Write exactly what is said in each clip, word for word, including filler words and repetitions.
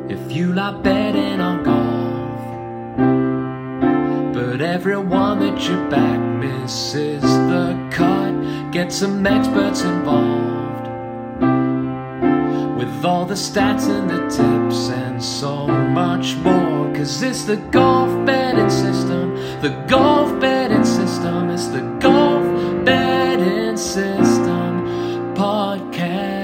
if you like betting on golf, but everyone that you back misses the cut. Get some experts involved with all the stats and the tips and so much more, cause it's the golf betting system, the golf betting system, it's the golf betting system podcast.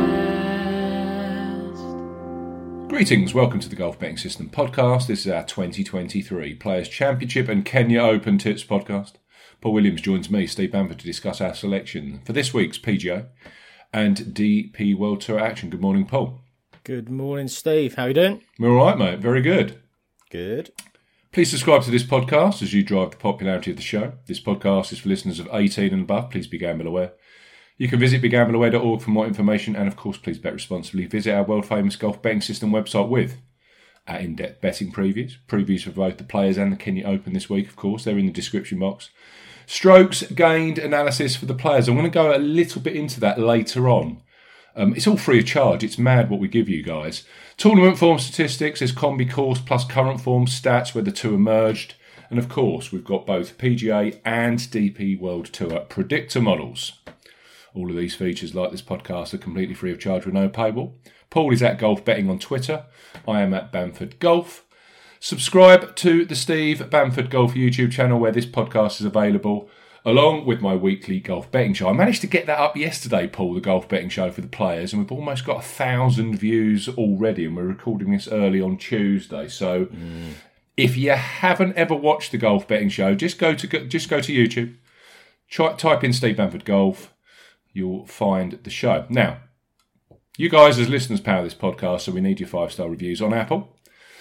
Greetings, welcome to the Golf Betting System podcast. This is our twenty twenty-three Players Championship and Kenya Open Tips podcast. Paul Williams joins me, Steve Bamford, to discuss our selection for this week's P G A and D P World Tour action. Good morning, Paul. Good morning, Steve. How are you doing? We're all right, mate. Very good. Good. Please subscribe to this podcast as you drive the popularity of the show. This podcast is for listeners of eighteen and above. Please be gamble aware. You can visit be gamble aware dot org for more information, and of course, please bet responsibly. Visit our world-famous golf betting system website with our in-depth betting previews. Previews for both the Players and the Kenya Open this week, of course. They're in the description box. Strokes gained analysis for the Players. I'm going to go a little bit into that later on. Um, it's all free of charge. It's mad what we give you guys. Tournament form statistics. There's Combi course plus current form stats where the two are merged. And of course, we've got both P G A and D P World Tour predictor models. All of these features, like this podcast, are completely free of charge with no paywall. Paul is at Golf Betting on Twitter. I am at Bamford Golf. Subscribe to the Steve Bamford Golf YouTube channel where this podcast is available, along with my weekly golf betting show. I managed to get that up yesterday, Paul, the golf betting show for the Players, and we've almost got a thousand views already, and we're recording this early on Tuesday. So mm. if you haven't ever watched the golf betting show, just go to just go to YouTube, try, type in Steve Bamford Golf. You'll find the show. Now, you guys as listeners power this podcast, so we need your five-star reviews on Apple.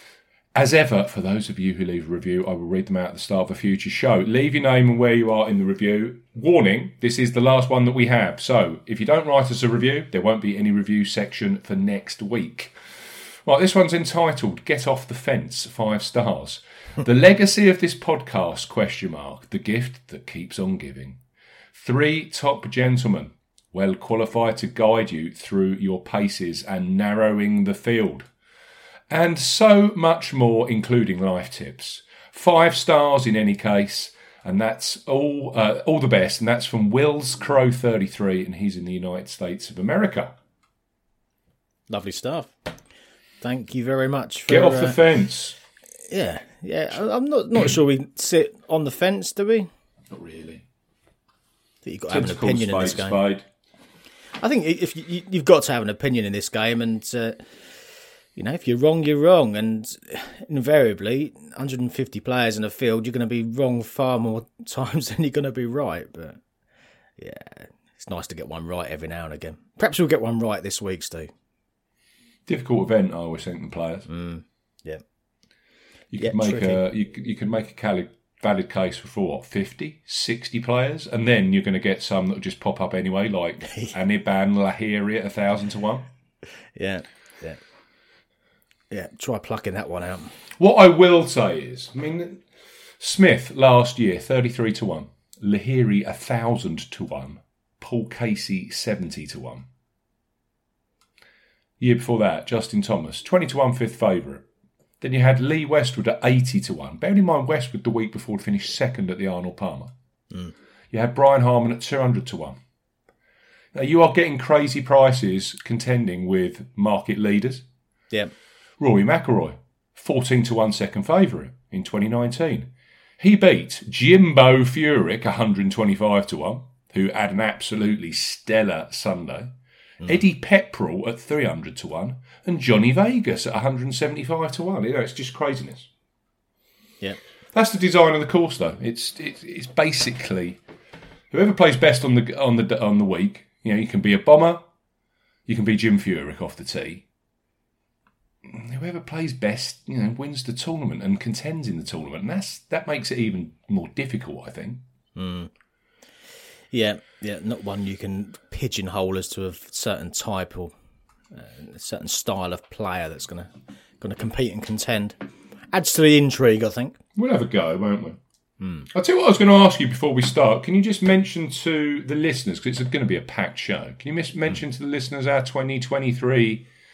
As ever, for those of you who leave a review, I will read them out at the start of a future show. Leave your name and where you are in the review. Warning, this is the last one that we have. So, if you don't write us a review, there won't be any review section for next week. Right, this one's entitled, Get Off the Fence, five stars. The legacy of this podcast, question mark, the gift that keeps on giving. Three top gentlemen, well qualified to guide you through your paces and narrowing the field. And so much more, including life tips. Five stars in any case, and that's all uh, all the best. And that's from Wills Crow thirty-three, and he's in the United States of America. Lovely stuff. Thank you very much. For, Get off uh, the fence. Yeah, yeah. I'm not not sure we sit on the fence, do we? Not really. I think you've got to have an opinion in this game. Spade. I think if you, you've got to have an opinion in this game, and uh, you know, if you're wrong, you're wrong, and invariably, one hundred fifty players in a field, you're going to be wrong far more times than you're going to be right. But yeah, it's nice to get one right every now and again. Perhaps we'll get one right this week, Steve. Difficult event, I always think, the Players. Mm, yeah, you yeah, could make tricky. a you you could make a valid valid case for, for what fifty, sixty players, and then you're going to get some that will just pop up anyway, like Aniban Lahiri at a thousand to one. Yeah, yeah. Yeah, try plucking that one out. What I will say is, I mean, Smith last year, thirty-three to one. Lahiri, one thousand to one. Paul Casey, seventy to one. Year before that, Justin Thomas, twenty to one, fifth favourite. Then you had Lee Westwood at eighty to one. Bearing in mind, Westwood the week before finished second at the Arnold Palmer. Mm. You had Brian Harman at two hundred to one. Now, you are getting crazy prices contending with market leaders. Yeah. Rory McIlroy, fourteen to one second favourite in twenty nineteen. He beat Jimbo Furyk, one hundred twenty-five to one, who had an absolutely stellar Sunday. Mm. Eddie Pepperell at three hundred to one, and Johnny Vegas at one hundred seventy-five to one. You know, it's just craziness. Yeah. That's the design of the course, though. It's it's, it's basically whoever plays best on the on the on the week. You know, you can be a bomber, you can be Jim Furyk off the tee. Whoever plays best, you know, wins the tournament and contends in the tournament, and that's that makes it even more difficult, I think. Mm. Yeah, yeah, not one you can pigeonhole as to a certain type or uh, a certain style of player that's going to going to compete and contend. Adds to the intrigue, I think. We'll have a go, won't we? Mm. I'll tell you what I was going to ask you before we start. Can you just mention to the listeners, because it's going to be a packed show, can you mention mm. to the listeners our twenty twenty-three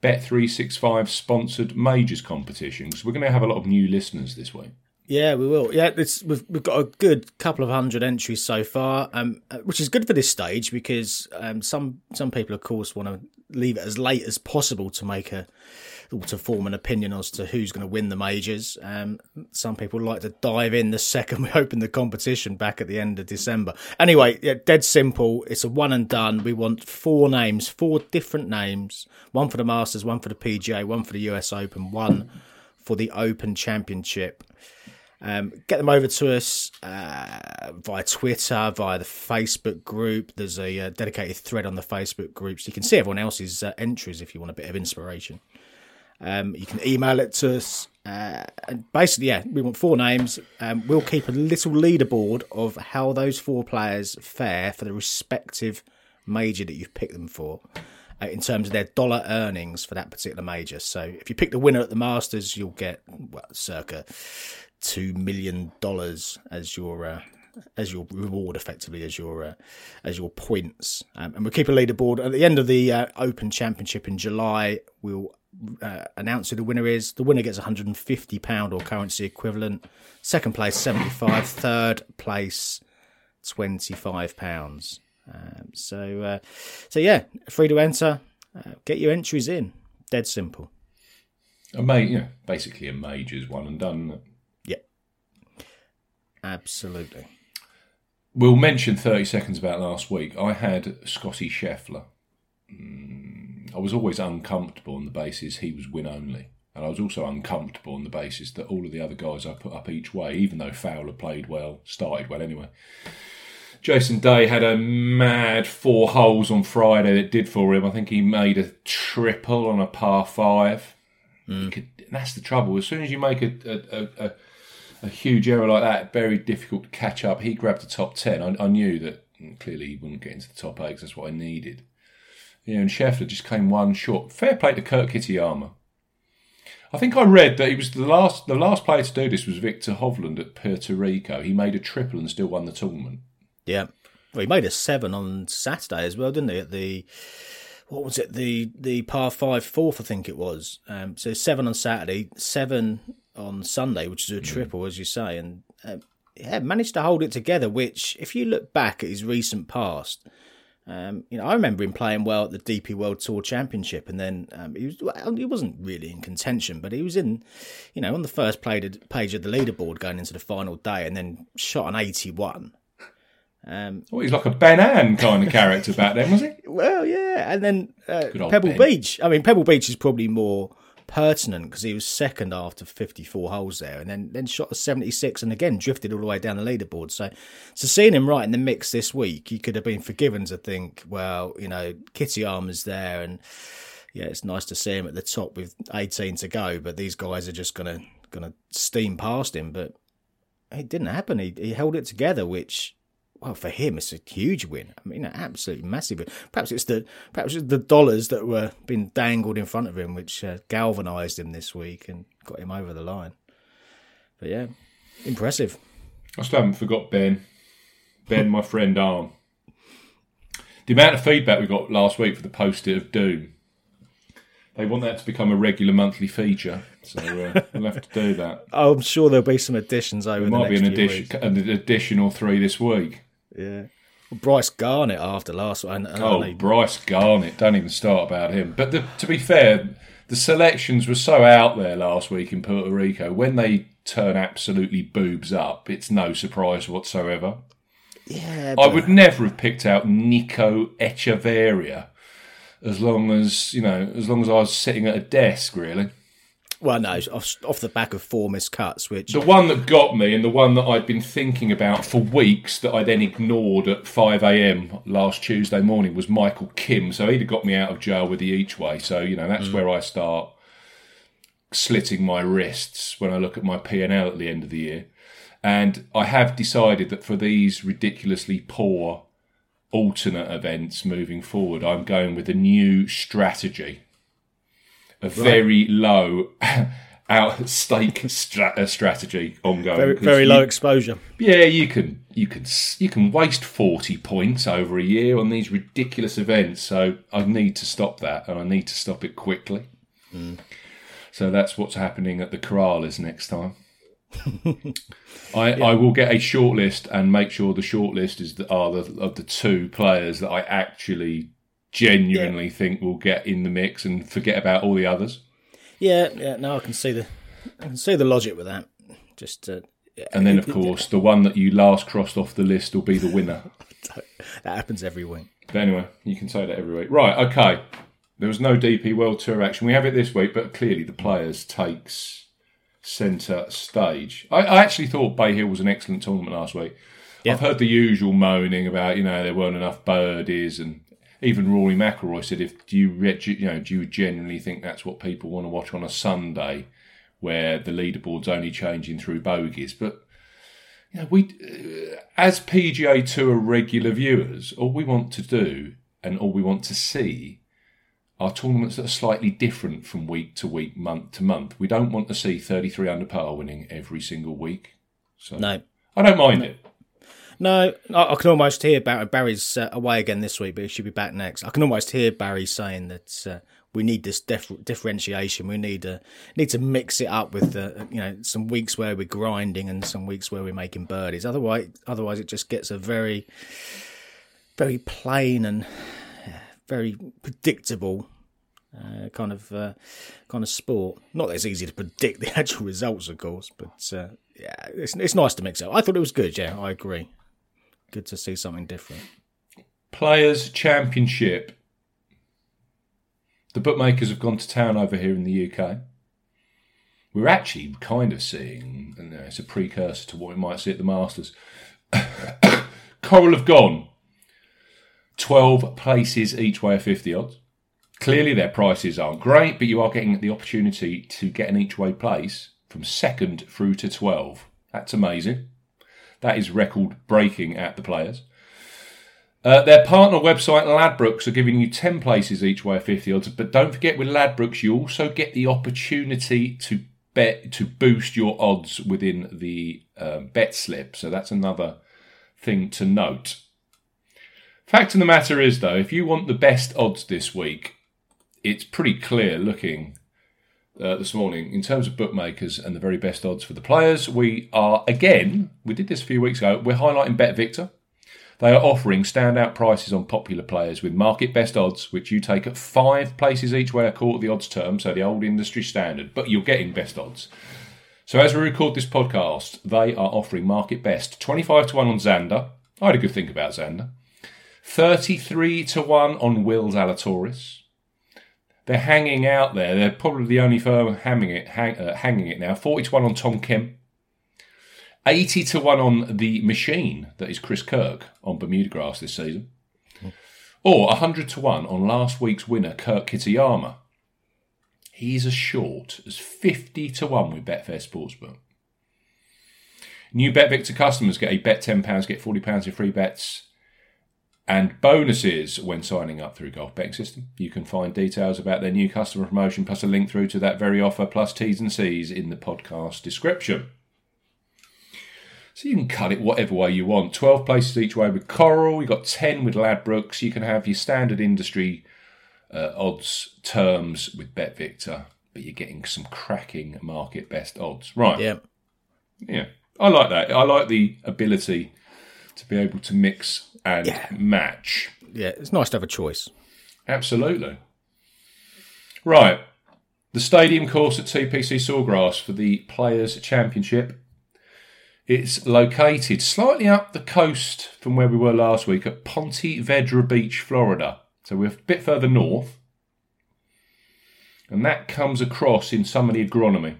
Bet three sixty-five sponsored majors competition, because we're going to have a lot of new listeners this week. Yeah, we will. Yeah, it's, we've we've got a good couple of hundred entries so far, um, which is good for this stage because um, some some people, of course, want to leave it as late as possible to make a to form an opinion as to who's going to win the majors. Um, some people like to dive in the second we open the competition back at the end of December. Anyway, yeah, dead simple. It's a one and done. We want four names, four different names: one for the Masters, one for the P G A, one for the U S Open, one for the Open Championship. Um, get them over to us uh, via Twitter, via the Facebook group. There's a uh, dedicated thread on the Facebook group, so you can see everyone else's uh, entries if you want a bit of inspiration. Um, you can email it to us. Uh, and basically, yeah, we want four names. Um, we'll keep a little leaderboard of how those four players fare for the respective major that you've picked them for, uh, in terms of their dollar earnings for that particular major. So if you pick the winner at the Masters, you'll get, well, circa two million dollars as your uh, as your reward, effectively as your uh, as your points. Um, and we'll keep a leaderboard at the end of the uh, Open Championship in July. We'll uh, announce who the winner is. The winner gets one hundred fifty pounds or currency equivalent. Second place seventy-five. Third place twenty-five pounds. Um, so uh, so yeah, free to enter. Uh, get your entries in. Dead simple. A ma- yeah, basically a majors one and done. Isn't it? Absolutely. We'll mention thirty seconds about last week. I had Scotty Scheffler. Mm, I was always uncomfortable on the basis he was win only. And I was also uncomfortable on the basis that all of the other guys I put up each way, even though Fowler played well, started well anyway. Jason Day had a mad four holes on Friday that did for him. I think he made a triple on a par five. Mm. Could, that's the trouble. As soon as you make a... a, a, a A huge error like that, very difficult to catch up. He grabbed the top ten. I, I knew that clearly he wouldn't get into the top eight because that's what I needed. You know, and Scheffler just came one short. Fair play to Kurt Kitayama. I think I read that he was the last the last player to do this was Victor Hovland at Puerto Rico. He made a triple and still won the tournament. Yeah. Well, he made a seven on Saturday as well, didn't he? At the... What was it? The the par five fourth, I think it was. Um, so seven on Saturday, seven on Sunday, which is a triple, as you say, and uh, yeah, managed to hold it together. Which, if you look back at his recent past, um, you know, I remember him playing well at the D P World Tour Championship, and then um, he was well, he wasn't really in contention, but he was in, you know, on the first page of the leaderboard going into the final day, and then shot an eighty-one. Um, well, he's like a Ben Ann kind of character back then, was he? Well, yeah, and then uh, Pebble Ben. Beach. I mean, Pebble Beach is probably more pertinent because he was second after fifty-four holes there, and then then shot a seventy-six, and again drifted all the way down the leaderboard. So, so seeing him right in the mix this week, you could have been forgiven to think, well, you know, Kitayama's there, and yeah, it's nice to see him at the top with eighteen to go, but these guys are just gonna gonna steam past him. But it didn't happen. He he held it together, which. Well, for him, it's a huge win. I mean, absolutely massive win. Perhaps it's the perhaps it's the dollars that were being dangled in front of him, which uh, galvanised him this week and got him over the line. But yeah, impressive. I still haven't forgot Ben. Ben, my friend Arm. The amount of feedback we got last week for the poster of Doom. They want that to become a regular monthly feature, so uh, we'll have to do that. I'm sure there'll be some additions over there the might next be an few addition, weeks. an addition or three this week. Yeah. Well, Bryce Garnett after last one. Oh, he... Bryce Garnett. Don't even start about him. But the, to be fair, the selections were so out there last week in Puerto Rico. When they turn absolutely boobs up, it's no surprise whatsoever. Yeah, but... I would never have picked out Nico Echeverria as long as, you know, as long as I was sitting at a desk, really. Well, no, off, off the back of four missed cuts, which... The one that got me and the one that I'd been thinking about for weeks that I then ignored at five a.m. last Tuesday morning was Michael Kim. So he'd have got me out of jail with the each way. So, you know, that's mm. where I start slitting my wrists when I look at my P and L at the end of the year. And I have decided that for these ridiculously poor alternate events moving forward, I'm going with a new strategy. A right. very low out stake stra- strategy ongoing. Very, very you, low exposure. Yeah, you can you can you can waste forty points over a year on these ridiculous events. So I need to stop that, and I need to stop it quickly. Mm. So that's what's happening at the Koralas next time. I, yeah. I will get a short list and make sure the short list is the, are the, of the two players that I actually genuinely yeah. think will get in the mix and forget about all the others. Yeah, yeah. No, I can see the I can see the logic with that. Just uh, yeah, and then, of course, the one that you last crossed off the list will be the winner. That happens every week. But anyway, you can say that every week. Right, okay. There was no D P World Tour action. We have it this week, but clearly the players takes centre stage. I, I actually thought Bay Hill was an excellent tournament last week. Yep. I've heard the usual moaning about, you know, there weren't enough birdies, and even Rory McIlroy said, "If do you, you know, do you genuinely think that's what people want to watch on a Sunday, where the leaderboard's only changing through bogeys?" But you know, we, uh, as P G A Tour regular viewers, all we want to do and all we want to see are tournaments that are slightly different from week to week, month to month. We don't want to see thirty-three under par winning every single week. So no, I don't mind no. it. No, I can almost hear Barry. Barry's uh, away again this week, but he should be back next. I can almost hear Barry saying that uh, we need this dif- differentiation. We need uh, need to mix it up with uh, you know some weeks where we're grinding and some weeks where we're making birdies. Otherwise, otherwise it just gets a very, very plain and very predictable uh, kind of uh, kind of sport. Not that it's easy to predict the actual results, of course, but uh, yeah, it's it's nice to mix it up. I thought it was good. Yeah, I agree. Good to see something different. Players' Championship. The bookmakers have gone to town over here in the U K. We're actually kind of seeing, and it's a precursor to what we might see at the Masters. Coral have gone twelve places each way of fifty odds. Clearly their prices aren't great, but you are getting the opportunity to get an each way place from second through to twelve. That's amazing. That is record breaking at the Players. Uh, their partner website, Ladbrokes, are giving you ten places each way of fifty odds. But don't forget, with Ladbrokes, you also get the opportunity to bet to boost your odds within the uh, bet slip. So that's another thing to note. Fact of the matter is, though, if you want the best odds this week, it's pretty clear looking uh, this morning in terms of bookmakers and the very best odds for the Players. We are, again, we did this a few weeks ago, we're highlighting BetVictor. They are offering standout prices on popular players with market best odds, which you take at five places each way a quarter of the odds term, so the old industry standard, but you're getting best odds. So as we record this podcast, they are offering market best twenty-five to one on Xander. I had a good think about Xander. thirty-three to one on Will Zalatoris. They're hanging out there. They're probably the only firm hanging it, hang, uh, hanging it now. forty to one on Tom Kim. eighty to one on the machine that is Chris Kirk on Bermuda grass this season. Mm. Or one hundred to one on last week's winner, Kirk Kitayama. He's as short as fifty to one with Betfair Sportsbook. New BetVictor customers get a bet ten pounds, get forty pounds in free bets and bonuses when signing up through Golf Betting System. You can find details about their new customer promotion plus a link through to that very offer plus T's and C's in the podcast description. So you can cut it whatever way you want. twelve places each way with Coral. You've got ten with Ladbrokes. You can have your standard industry uh, odds terms with BetVictor, but you're getting some cracking market best odds. Right. Yeah. Yeah. I like that. I like the ability to be able to mix and yeah. match. Yeah, it's nice to have a choice. Absolutely. Right. The stadium course at T P C Sawgrass for the Players' Championship. It's located slightly up the coast from where we were last week at Ponte Vedra Beach, Florida. So we're a bit further north. And that comes across in some of the agronomy.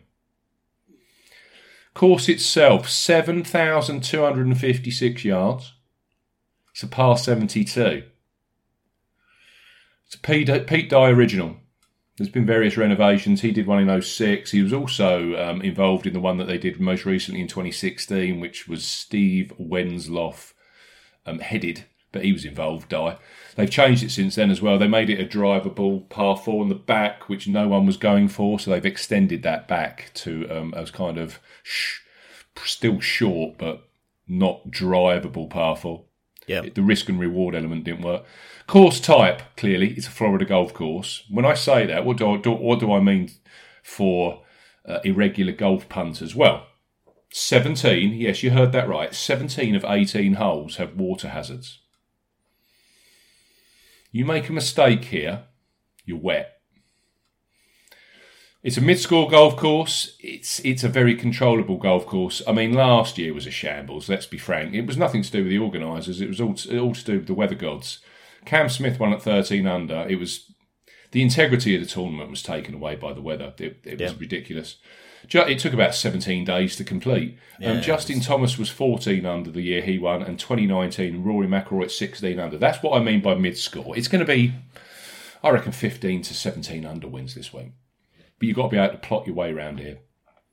Course itself, seven thousand two hundred fifty-six yards. It's a par seventy-two. It's a Pete, Pete Dye original. There's been various renovations. He did one in oh six. He was also um, involved in the one that they did most recently in twenty sixteen, which was Steve Wensloff um, headed, but he was involved, Dye. They've changed it since then as well. They made it a drivable par four in the back, which no one was going for, so they've extended that back to um, as kind of sh- still short, but not drivable par four. Yeah. The risk and reward element didn't work. Course type, clearly, it's a Florida golf course. When I say that, what do I, do, what do I mean for uh, irregular golf punters? Well, seventeen, yes, you heard that right, seventeen of eighteen holes have water hazards. You make a mistake here, you're wet. It's a mid-score golf course. It's it's a very controllable golf course. I mean, last year was a shambles, let's be frank. It was nothing to do with the organisers. It was all to, all to do with the weather gods. Cam Smith won at thirteen under. It was the integrity of the tournament was taken away by the weather. It, it was yeah. ridiculous. It took about seventeen days to complete. Yeah, um, Justin was... Thomas was fourteen under the year he won, and twenty nineteen, Rory McIlroy at sixteen under. That's what I mean by mid-score. It's going to be, I reckon, fifteen to seventeen under wins this week. But you've got to be able to plot your way around here.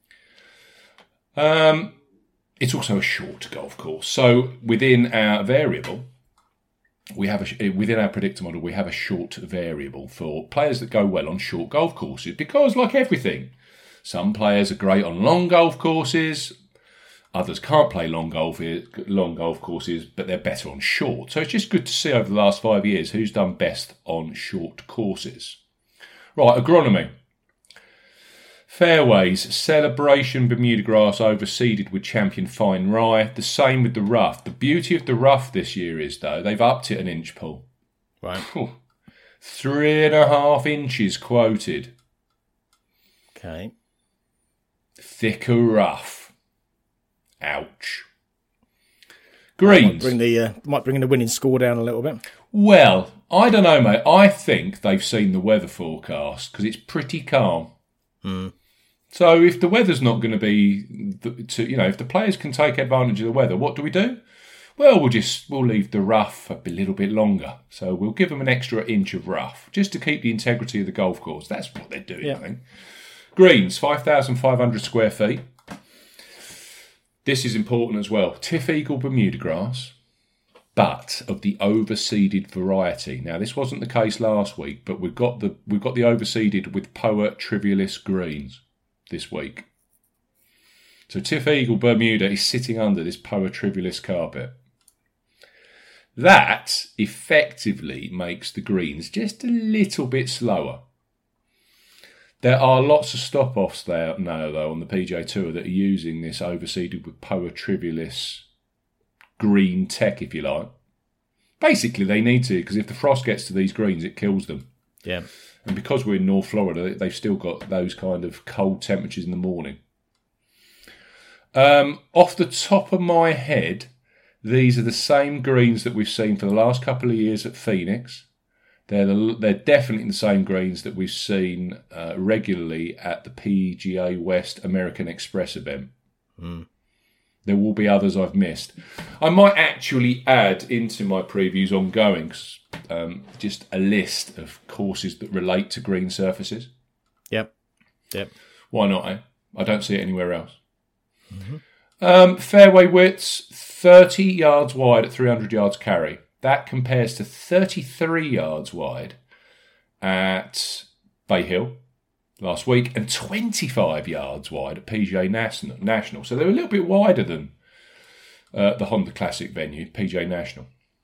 Um, it's also a short golf course. So within our variable, we have a, within our predictor model, we have a short variable for players that go well on short golf courses. Because, like everything, some players are great on long golf courses. Others can't play long golf long golf courses, but they're better on short. So it's just good to see over the last five years who's done best on short courses. Right, agronomy. Fairways, Celebration Bermuda Grass overseeded with Champion Fine Rye. The same with the rough. The beauty of the rough this year is, though, they've upped it an inch, Paul. Right. Whew. Three and a half inches quoted. Okay. Thicker rough. Ouch. Greens. Might bring the uh, might bring the winning score down a little bit. Well, I don't know, mate. I think they've seen the weather forecast because it's pretty calm. Hmm. So if the weather's not going to be, to, you know, if the players can take advantage of the weather, what do we do? Well, we'll just we'll leave the rough a little bit longer. So we'll give them an extra inch of rough just to keep the integrity of the golf course. That's what they're doing, yeah. I think. Greens, five thousand five hundred square feet. This is important as well. Tiff Eagle Bermuda grass, but of the overseeded variety. Now, this wasn't the case last week, but we've got the we've got the overseeded with Poa Trivialis greens this week. So Tiff Eagle Bermuda is sitting under this Poa Trivialis carpet. That effectively makes the greens just a little bit slower. There are lots of stop-offs there now, though, on the P G A Tour that are using this overseeded with Poa Trivialis green tech, if you like. Basically, they need to, because if the frost gets to these greens, it kills them. Yeah. And because we're in North Florida, they've still got those kind of cold temperatures in the morning. Um, off the top of my head, these are the same greens that we've seen for the last couple of years at Phoenix. They're the, they're definitely the same greens that we've seen uh, regularly at the P G A West American Express event. Mm. There will be others I've missed. I might actually add into my previews ongoing um, just a list of courses that relate to green surfaces. Yep. Yep. Why not, eh? I don't see it anywhere else. Mm-hmm. Um, fairway widths, thirty yards wide at three hundred yards carry. That compares to thirty-three yards wide at Bay Hill last week and twenty-five yards wide at P G A National. So they're a little bit wider than uh, the Honda Classic venue, P G A National.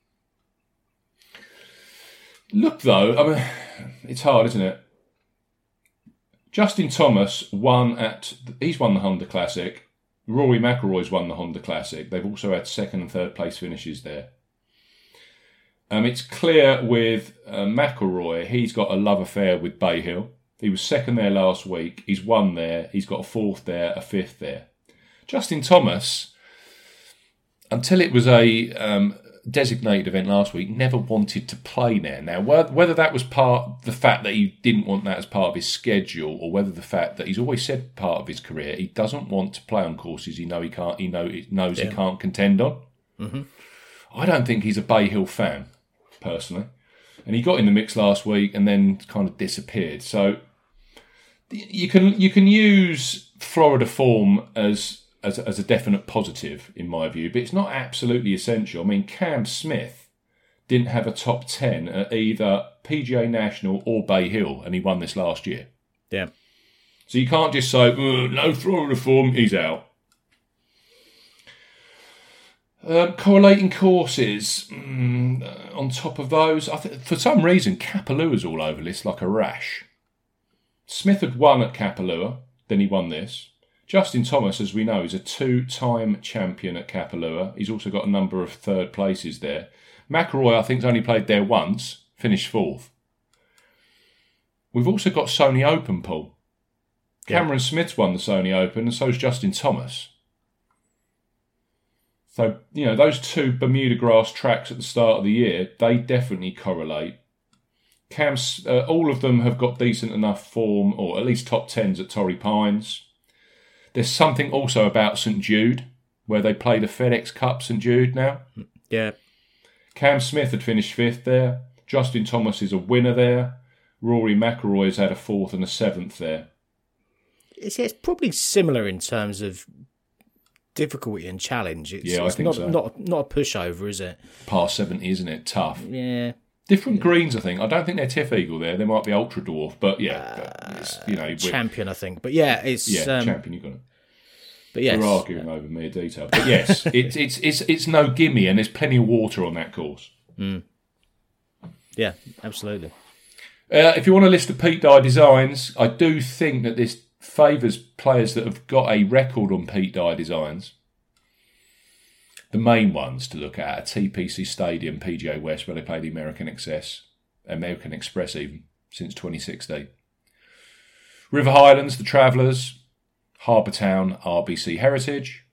Look, though, I mean, it's hard, isn't it? Justin Thomas won at, he's won the Honda Classic. Rory McIlroy's won the Honda Classic. They've also had second and third place finishes there. Um, it's clear with uh, McIlroy, he's got a love affair with Bay Hill. He was second there last week. He's won there. He's got a fourth there, a fifth there. Justin Thomas, until it was a um, designated event last week, never wanted to play there. Now, whether that was part the fact that he didn't want that as part of his schedule, or whether the fact that he's always said part of his career he doesn't want to play on courses he know he can't. He know he knows yeah. he can't contend on. Mm-hmm. I don't think he's a Bay Hill fan, personally. And he got in the mix last week and then kind of disappeared. So you can you can use Florida form as as as a definite positive in my view, but it's not absolutely essential. I mean, Cam Smith didn't have a top ten at either P G A National or Bay Hill, and he won this last year. Yeah. So you can't just say, oh, no Florida form, he's out. Um, correlating courses, mm, uh, on top of those, I th- for some reason, Kapalua's all over this like a rash. Smith had won at Kapalua, then he won this. Justin Thomas, as we know, is a two-time champion at Kapalua. He's also got a number of third places there. McIlroy, I think, has only played there once, finished fourth. We've also got Sony Open, Paul. Yeah. Cameron Smith's won the Sony Open, and so's Justin Thomas. So, you know, those two Bermuda grass tracks at the start of the year, they definitely correlate. Cam's, uh, all of them have got decent enough form, or at least top tens at Torrey Pines. There's something also about St Jude, where they play the FedEx Cup St Jude now. Yeah. Cam Smith had finished fifth there. Justin Thomas is a winner there. Rory McIlroy has had a fourth and a seventh there. It's, it's probably similar in terms of difficulty and challenge. It's, Yeah, I it's think not, so. Not, not a pushover, is it? Par seventy, isn't it? Tough. Yeah. Different greens, I think. I don't think they're Tiff Eagle there. They might be Ultra Dwarf, but yeah, but it's, you know, we're- Champion, I think. But yeah, it's... yeah, um, champion. You got it. But yes. We're arguing over mere detail, but yes, it's it's it's it's no gimme, and there's plenty of water on that course. Yeah, absolutely. Uh, if you want a list of Pete Dye designs, I do think that this favours players that have got a record on Pete Dye designs. The main ones to look at are T P C Stadium, P G A West, where they play the American Express, American Express even, since twenty sixteen. River Highlands, the Travellers, Harbour Town, R B C Heritage.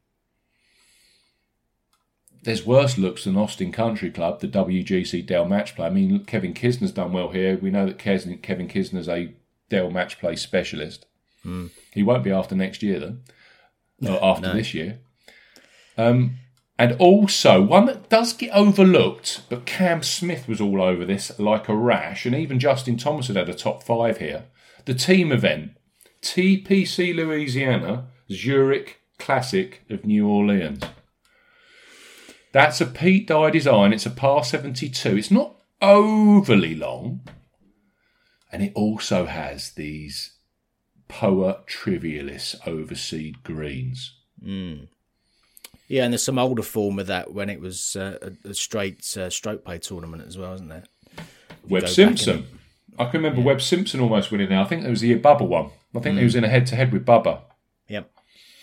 There's worse looks than Austin Country Club, the W G C Dell Match Play. I mean, Kevin Kisner's done well here. We know that Kevin Kisner's a Dell Match Play specialist. Mm. He won't be after next year, though. No, or after no. this year. Um, and also, one that does get overlooked, but Cam Smith was all over this like a rash, and even Justin Thomas had had a top five here. The team event, T P C Louisiana, Zurich Classic of New Orleans. That's a Pete Dye design. It's a par seventy-two. It's not overly long. And it also has these Poa Trivialis overseed greens. Mm. Yeah, and there's some older form of that when it was uh, a, a straight uh, stroke play tournament as well, isn't there? Webb go back Simpson. I can remember Webb Simpson almost winning there. I think it was the year Bubba won. I think he was in a head-to-head with Bubba. Yep.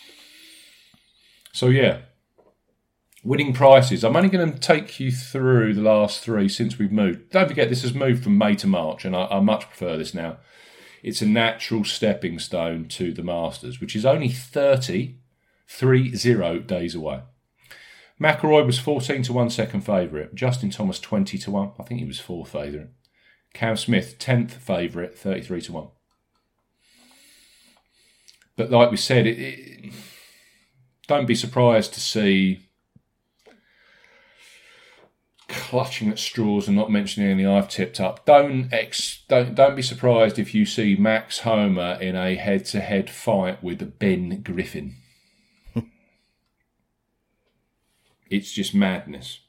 So, yeah. Winning prices. I'm only going to take you through the last three since we've moved. Don't forget, this has moved from May to March, and I, I much prefer this now. It's a natural stepping stone to the Masters, which is only thirty, three zero days away. McIlroy was fourteen to one second favourite. Justin Thomas twenty to one. I think he was fourth favourite. Cam Smith tenth favourite, thirty-three to one. But like we said, it, it, don't be surprised to see clutching at straws and not mentioning any I've tipped up. Don't ex, don't don't be surprised if you see Max Homa in a head-to-head fight with Ben Griffin. It's just madness.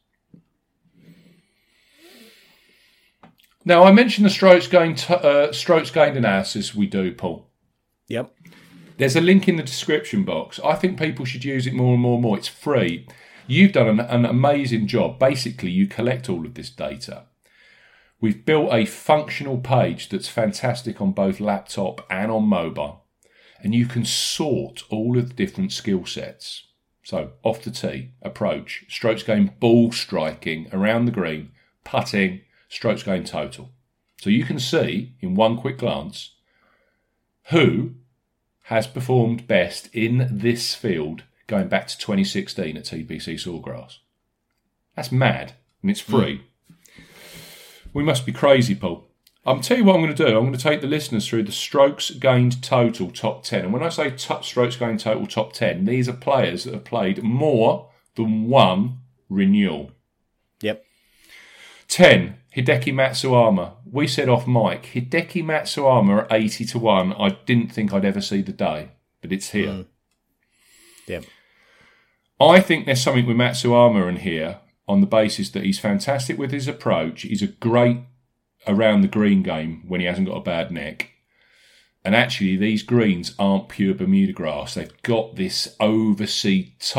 Now, I mentioned the strokes gained uh, strokes gained analysis we do, Paul. Yep. There's a link in the description box. I think people should use it more and more and more. It's free. You've done an, an amazing job. Basically, you collect all of this data. We've built a functional page that's fantastic on both laptop and on mobile. And you can sort all of the different skill sets. So, off the tee, approach, strokes gained ball striking, around the green, putting, strokes gained total. So you can see, in one quick glance, who has performed best in this field going back to twenty sixteen at T P C Sawgrass. That's mad, and it's free. Mm. We must be crazy, Paul. I'll tell you what I'm going to do. I'm going to take the listeners through the strokes gained total top ten. And when I say t- strokes gained total top ten, these are players that have played more than one renewal. Yep. ten, Hideki Matsuyama. We said off mic, Hideki Matsuyama at eighty to one. I didn't think I'd ever see the day, but it's here. Mm. Yep. I think there's something with Matsuyama in here on the basis that he's fantastic with his approach. He's a great around the green game when he hasn't got a bad neck. And actually, these greens aren't pure Bermuda grass. They've got this overseed top.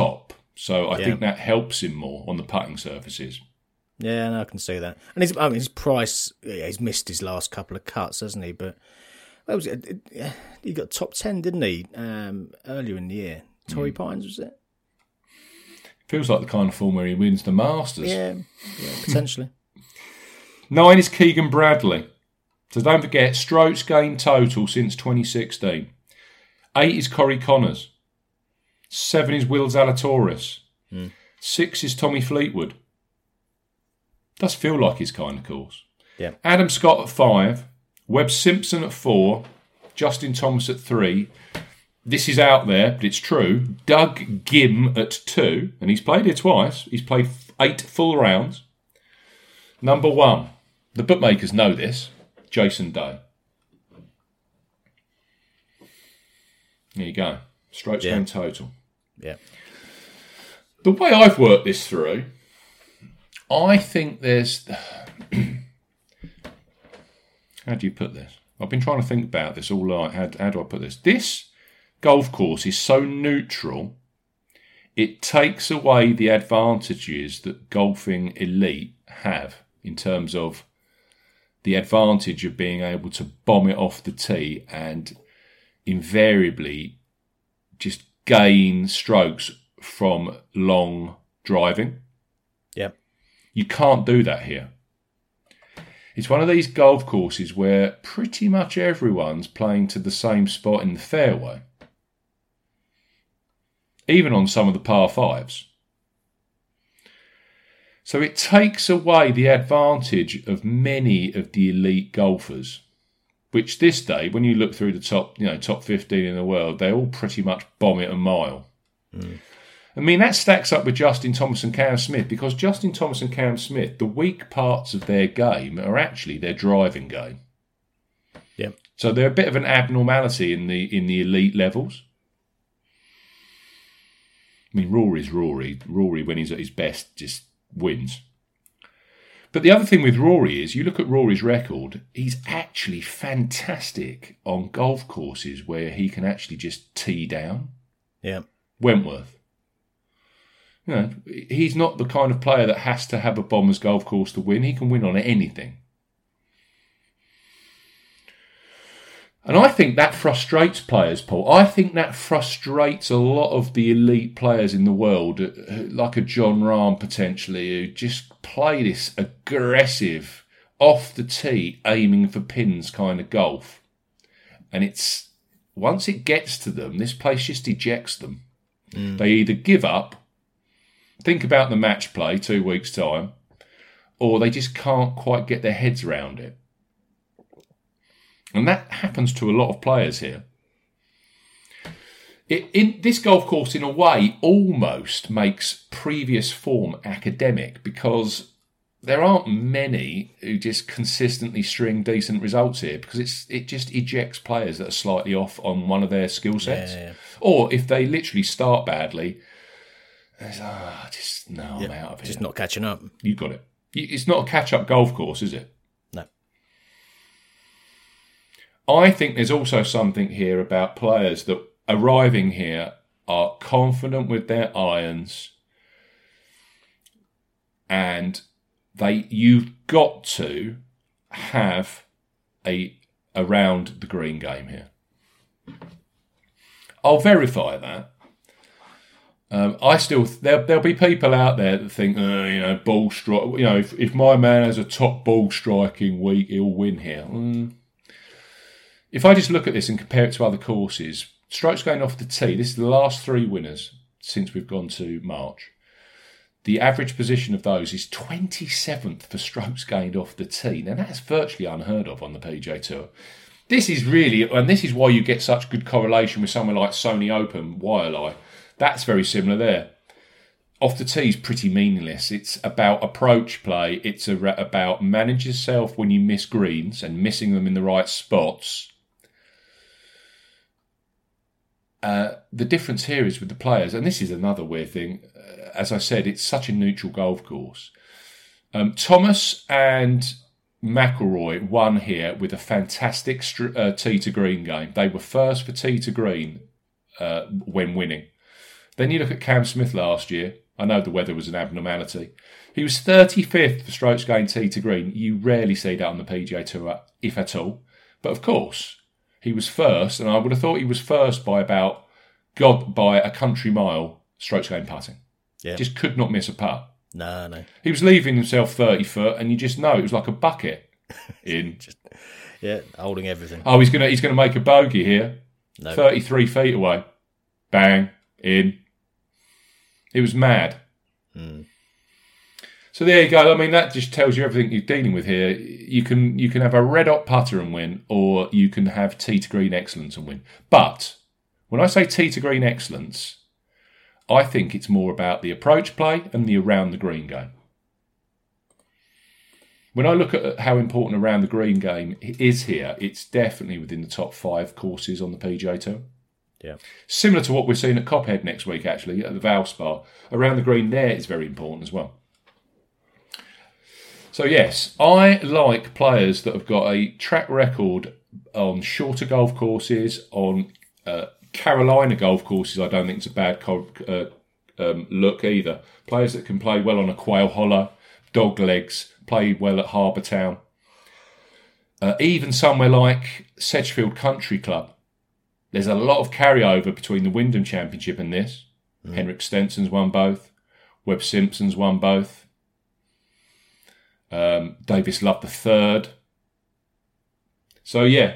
So I Yeah. think that helps him more on the putting surfaces. Yeah, no, I can see that. And his, I mean, his price, yeah, he's missed his last couple of cuts, hasn't he? But what was it? It- it- He got top ten, didn't he? Um, earlier in the year, Torrey Pines was it? Feels like the kind of form where he wins the Masters. Yeah, yeah, potentially. Nine is Keegan Bradley. So don't forget, strokes gained total since twenty sixteen. Eight is Corey Connors. Seven is Will Zalatoris. Mm. Six is Tommy Fleetwood. Does feel like his kind of course. Yeah. Adam Scott at five. Webb Simpson at four. Justin Thomas at three. This is out there, but it's true. Doug Gim at two. And he's played here twice. He's played eight full rounds. Number one. The bookmakers know this. Jason Day. There you go. Strokes Yeah. gained total. Yeah. The way I've worked this through, I think there's... How do you put this? I've been trying to think about this all night. How, how do I put this? This golf course is so neutral, it takes away the advantages that golfing elite have in terms of the advantage of being able to bomb it off the tee and invariably just gain strokes from long driving. Yeah. You can't do that here. It's one of these golf courses where pretty much everyone's playing to the same spot in the fairway. Even on some of the par fives. So it takes away the advantage of many of the elite golfers, which this day, when you look through the top, you know, top fifteen in the world, they all pretty much bomb it a mile. Mm. I mean, that stacks up with Justin Thomas and Cam Smith, because Justin Thomas and Cam Smith, the weak parts of their game are actually their driving game. Yeah. So they're a bit of an abnormality in the in the elite levels. I mean, Rory's Rory. Rory, when he's at his best, just wins. But the other thing with Rory is, you look at Rory's record, he's actually fantastic on golf courses where he can actually just tee down. Yeah. Wentworth. You know, he's not the kind of player that has to have a Bombers golf course to win. He can win on anything. And I think that frustrates players, Paul. I think that frustrates a lot of the elite players in the world, like a John Rahm potentially, who just play this aggressive, off the tee, aiming for pins kind of golf. And it's once it gets to them, this place just ejects them. Mm. They either give up, think about the match play two weeks' time, or they just can't quite get their heads around it. And that happens to a lot of players here. It, in this golf course, in a way, almost makes previous form academic, because there aren't many who just consistently string decent results here, because it's it just ejects players that are slightly off on one of their skill sets. Yeah, yeah. Or if they literally start badly, it's, ah, oh, just, no, I'm yeah, out of here. Just not catching up. You got it. It's not a catch-up golf course, is it? No. I think there's also something here about players that arriving here are confident with their irons, and they you've got to have a around the green game here. I'll verify that. Um, I still there there'll be people out there that think, oh, you know, ball strike. You know, if, if my man has a top ball striking week, he'll win here. Mm. If I just look at this and compare it to other courses, strokes going off the tee, this is the last three winners since we've gone to March. The average position of those is twenty-seventh for strokes gained off the tee. Now, that's virtually unheard of on the P G A Tour. This is really, and this is why you get such good correlation with somewhere like Sony Open, Waialae. That's very similar there. Off the tee is pretty meaningless. It's about approach play. It's a, about manage yourself when you miss greens and missing them in the right spots. Uh, the difference here is with the players, and this is another weird thing. Uh, as I said, it's such a neutral golf course. Um, Thomas and McIlroy won here with a fantastic str- uh, tee to green game. They were first for tee to green uh, when winning. Then you look at Cam Smith last year. I know the weather was an abnormality. He was thirty-fifth for strokes gained tee to green. You rarely see that on the P G A Tour, if at all. But of course, he was first, and I would have thought he was first by about, God, by a country mile, strokes gained putting. Yeah. Just could not miss a putt. No, no. He was leaving himself thirty foot, and you just know it was like a bucket in. Just, yeah, holding everything. Oh, he's gonna he's gonna make a bogey here. No. thirty-three feet away. Bang, in. It was mad. Mm. So there you go. I mean, that just tells you everything you're dealing with here. You can you can have a red hot putter and win, or you can have tee to green excellence and win. But when I say tee to green excellence, I think it's more about the approach play and the around the green game. When I look at how important around the green game is here, it's definitely within the top five courses on the P G A Tour. Yeah. Similar to what we're seeing at Cophead next week, actually, at the Valspar. Around the green there is very important as well. So, yes, I like players that have got a track record on shorter golf courses, on uh, Carolina golf courses. I don't think it's a bad co- uh, um, look either. Players that can play well on a Quail Hollow, dog legs, play well at Harbour Town. Uh, even somewhere like Sedgefield Country Club. There's a lot of carryover between the Wyndham Championship and this. Mm. Henrik Stenson's won both. Webb Simpson's won both. Um, Davis Love the third. So, yeah.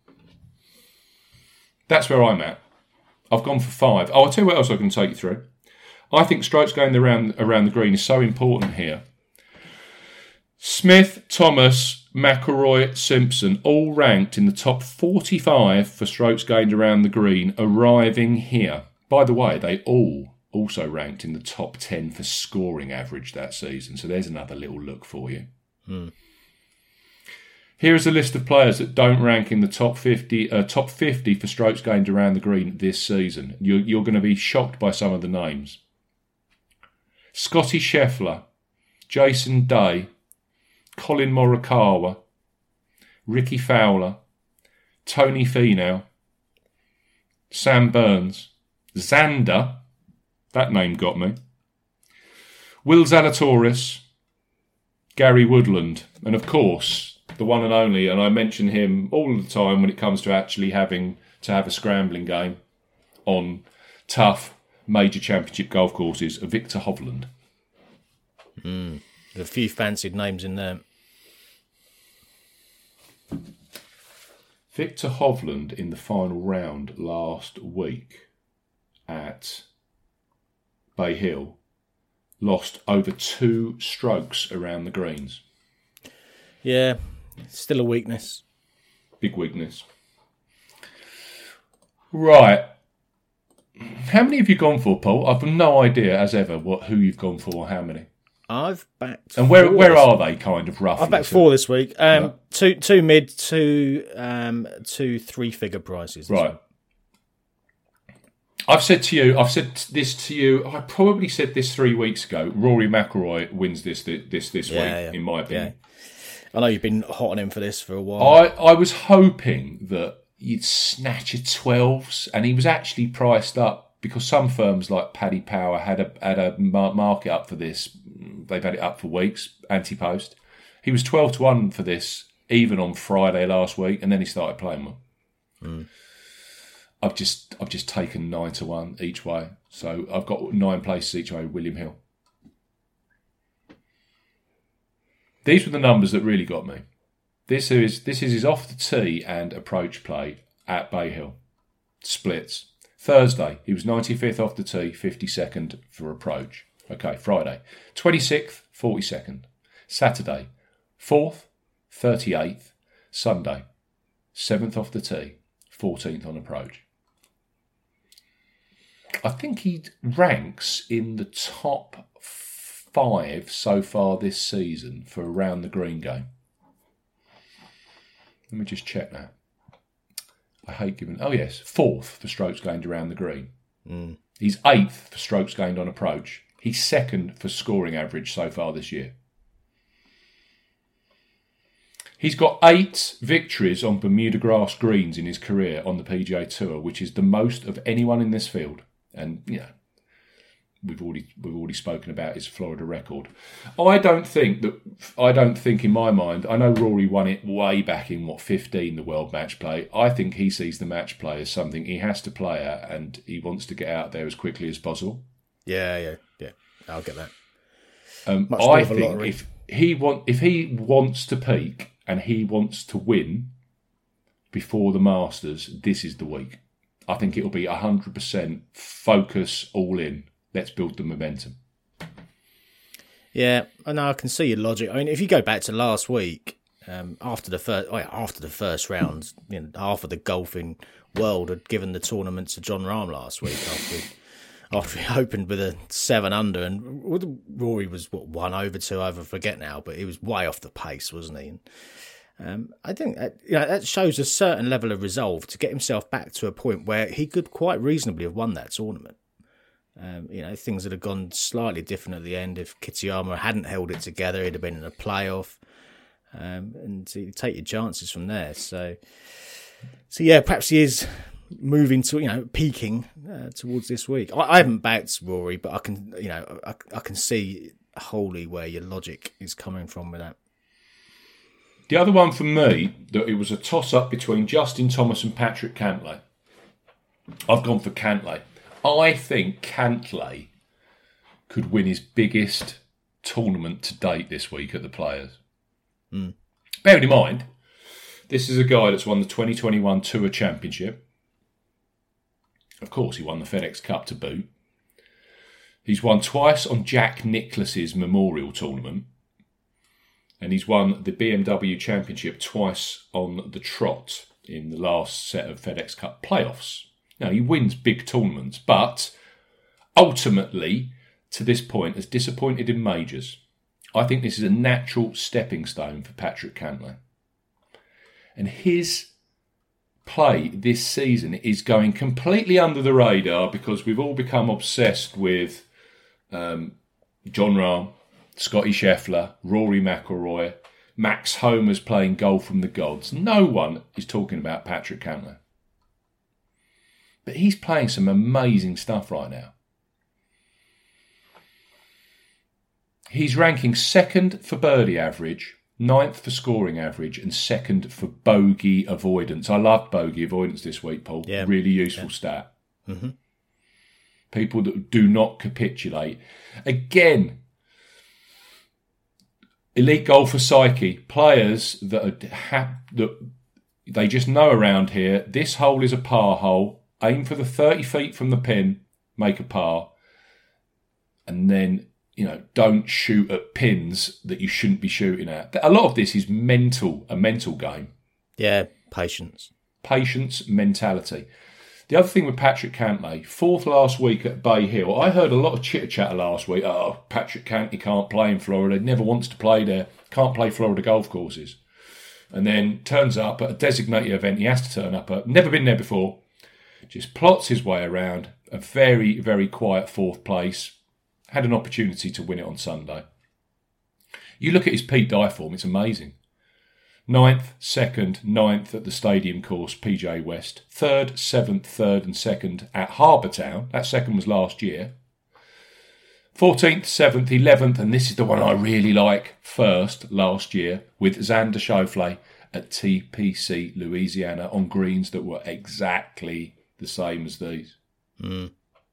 That's where I'm at. I've gone for five. Oh, I'll tell you what else I can take you through. I think strokes going around, around the green is so important here. Smith, Thomas, McIlroy, Simpson, all ranked in the top forty-five for strokes gained around the green, arriving here. By the way, they all also ranked in the top ten for scoring average that season. So there's another little look for you. Hmm. Here is a list of players that don't rank in the top fifty, uh, top fifty for strokes gained around the green this season. You're, you're going to be shocked by some of the names. Scotty Scheffler, Jason Day, Colin Morikawa, Ricky Fowler, Tony Finau, Sam Burns, Xander, that name got me, Will Zalatoris, Gary Woodland, and of course, the one and only, and I mention him all the time when it comes to actually having to have a scrambling game on tough major championship golf courses, Victor Hovland. Mm, there's a few fancied names in there. Victor Hovland in the final round last week at Bay Hill lost over two strokes around the greens. Yeah, still a weakness. Big weakness. Right. How many have you gone for, Paul? I've no idea, as ever, what who you've gone for or how many. I've backed And where four where this- are they, kind of, roughly? I've backed four this week. Um, Yeah. Two two mid, two um, two three figure prices. this Right. week. I've said to you, I've said this to you, I probably said this three weeks ago, Rory McIlroy wins this this this Yeah, week, yeah, in my opinion. yeah. I know you've been hot on him for this for a while. I, I was hoping that you'd snatch a twelves, and he was actually priced up because some firms like Paddy Power had a had a mar- market up for this. They've had it up for weeks, anti-post. He was twelve to one for this, even on Friday last week, and then he started playing well. Mm. I've just I've just taken nine to one each way, so I've got nine places each way with William Hill. These were the numbers that really got me. This is this is his off the tee and approach play at Bay Hill. Splits. Thursday, he was ninety-fifth off the tee, fifty-second for approach. Okay, Friday, twenty-sixth, forty-second. Saturday, fourth, thirty-eighth. Sunday, seventh off the tee, fourteenth on approach. I think he ranks in the top five so far this season for around the green game. Let me just check that. I hate giving... Oh, yes, fourth for strokes gained around the green. Mm. He's eighth for strokes gained on approach. He's second for scoring average so far this year. He's got eight victories on Bermuda grass greens in his career on the P G A Tour, which is the most of anyone in this field. And, you know, we've already we've already spoken about his Florida record. I don't think that I don't think in my mind. I know Rory won it way back in what fifteen, the World Match Play. I think he sees the match play as something he has to play at, and he wants to get out there as quickly as possible. Yeah, yeah, yeah. I'll get that. Um, I think if he want if he wants to peak and he wants to win before the Masters, this is the week. I think it'll be one hundred percent focus, all in. Let's build the momentum. Yeah, I know. I can see your logic. I mean, if you go back to last week, um, after the first, oh yeah, after the first round, you know, half of the golfing world had given the tournament to Jon Rahm last week after he, after he opened with a seven under, and Rory was what one over, two over, I forget now, but he was way off the pace, wasn't he? And, um, I think that, you know, that shows a certain level of resolve to get himself back to a point where he could quite reasonably have won that tournament. Um, you know, things would have gone slightly different at the end if Kitayama hadn't held it together. He'd have been in a playoff, um, and you take your chances from there. So, so yeah, perhaps he is moving to, you know, peaking uh, towards this week. I, I haven't backed Rory, but I can, you know, I, I can see wholly where your logic is coming from with that. The other one for me, that it was a toss-up between Justin Thomas and Patrick Cantlay. I've gone for Cantlay. I think Cantlay could win his biggest tournament to date this week at the Players. Mm. Bearing in mind, this is a guy that's won the twenty twenty-one Tour Championship. Of course, he won the FedEx Cup to boot. He's won twice on Jack Nicklaus's Memorial Tournament. And he's won the B M W Championship twice on the trot in the last set of FedEx Cup playoffs. Now, he wins big tournaments, but ultimately, to this point, has disappointed in majors. I think this is a natural stepping stone for Patrick Cantlay. And his play this season is going completely under the radar because we've all become obsessed with um, Jon Rahm, Scotty Scheffler, Rory McIlroy, Max Homa's playing golf from the gods. No one is talking about Patrick Cantlay. But he's playing some amazing stuff right now. He's ranking second for birdie average, ninth for scoring average, and second for bogey avoidance. I love bogey avoidance this week, Paul. Yeah. Really useful yeah. stat. Mm-hmm. People that do not capitulate. Again, elite golfer psyche. Players that are ha- that they just know around here, this hole is a par hole. Aim for the thirty feet from the pin, make a par, and then, you know, don't shoot at pins that you shouldn't be shooting at. A lot of this is mental, a mental game. Yeah, patience. Patience, mentality. The other thing with Patrick Cantlay, fourth last week at Bay Hill, I heard a lot of chitter-chatter last week. Oh, Patrick Cantlay can't play in Florida. He never wants to play there. Can't play Florida golf courses. And then turns up at a designated event he has to turn up at. Never been there before. Just plots his way around, a very, very quiet fourth place. Had an opportunity to win it on Sunday. You look at his Pete Dye form, it's amazing. Ninth, second, ninth at the Stadium Course, P G A West. Third, seventh, third and second at Harbour Town. That second was last year. fourteenth, seventh, eleventh, and this is the one I really like, first last year with Xander Schauffele at T P C Louisiana on greens that were exactly the same as these. Mm.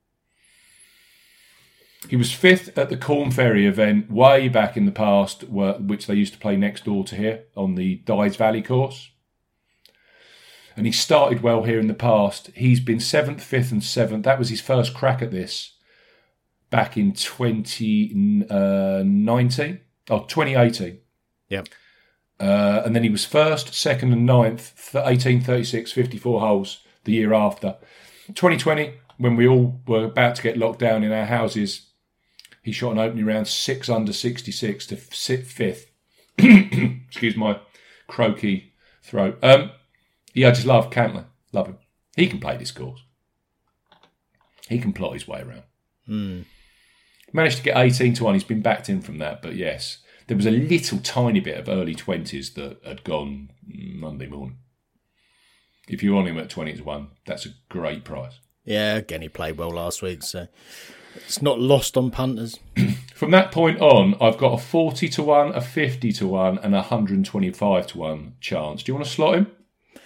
He was fifth at the Corn Ferry event way back in the past, where, which they used to play next door to here on the Dyes Valley course. And he started well here in the past. He's been seventh, fifth and seventh. That was his first crack at this back in twenty nineteen. Oh, twenty eighteen. Yep. Uh, and then he was first, second and ninth, eighteen, thirty-six, fifty-four holes the year after. twenty twenty, when we all were about to get locked down in our houses, he shot an opening round six under sixty-six to sit fifth. Excuse my croaky throat. Um, yeah, I just love Cantlay. Love him. He can play this course. He can plot his way around. Mm. Managed to get eighteen to one. He's been backed in from that, but yes, there was a little tiny bit of early twenties that had gone Monday morning. If you're on him at twenty to one, that's a great price. Yeah, again, he played well last week, so It's not lost on punters. From that point on, I've got a forty to one, a fifty to one, and a one hundred twenty-five to one chance. Do you want to slot him?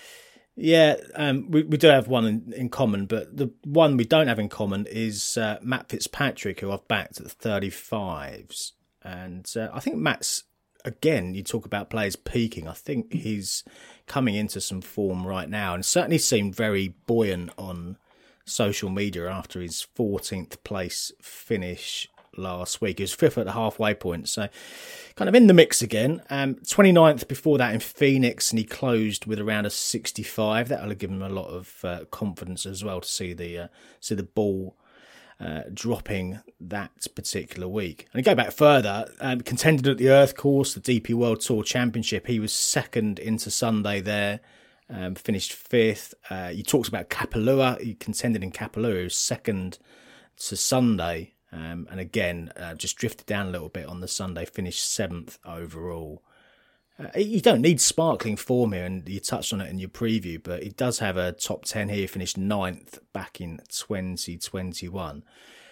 Yeah, um, we, we do have one in, in common, but the one we don't have in common is uh, Matt Fitzpatrick, who I've backed at the thirty-fives. And uh, I think Matt's, again, you talk about players peaking. I think he's coming into some form right now and certainly seemed very buoyant on social media after his fourteenth place finish last week. He was fifth at the halfway point, so kind of in the mix again. Um, twenty-ninth before that in Phoenix, and he closed with around a sixty-five. That'll have given him a lot of uh, confidence as well to see the uh, see the ball uh, dropping that particular week. And to go back further, um, contended at the Earth Course, the D P World Tour Championship. He was second into Sunday there. Um, finished fifth. Uh, you talked about Kapalua. He contended in Kapalua. He was second to Sunday. Um, and again, uh, just drifted down a little bit on the Sunday, finished seventh overall. Uh, you don't need sparkling form here, and you touched on it in your preview, but he does have a top ten here. He finished ninth back in twenty twenty-one.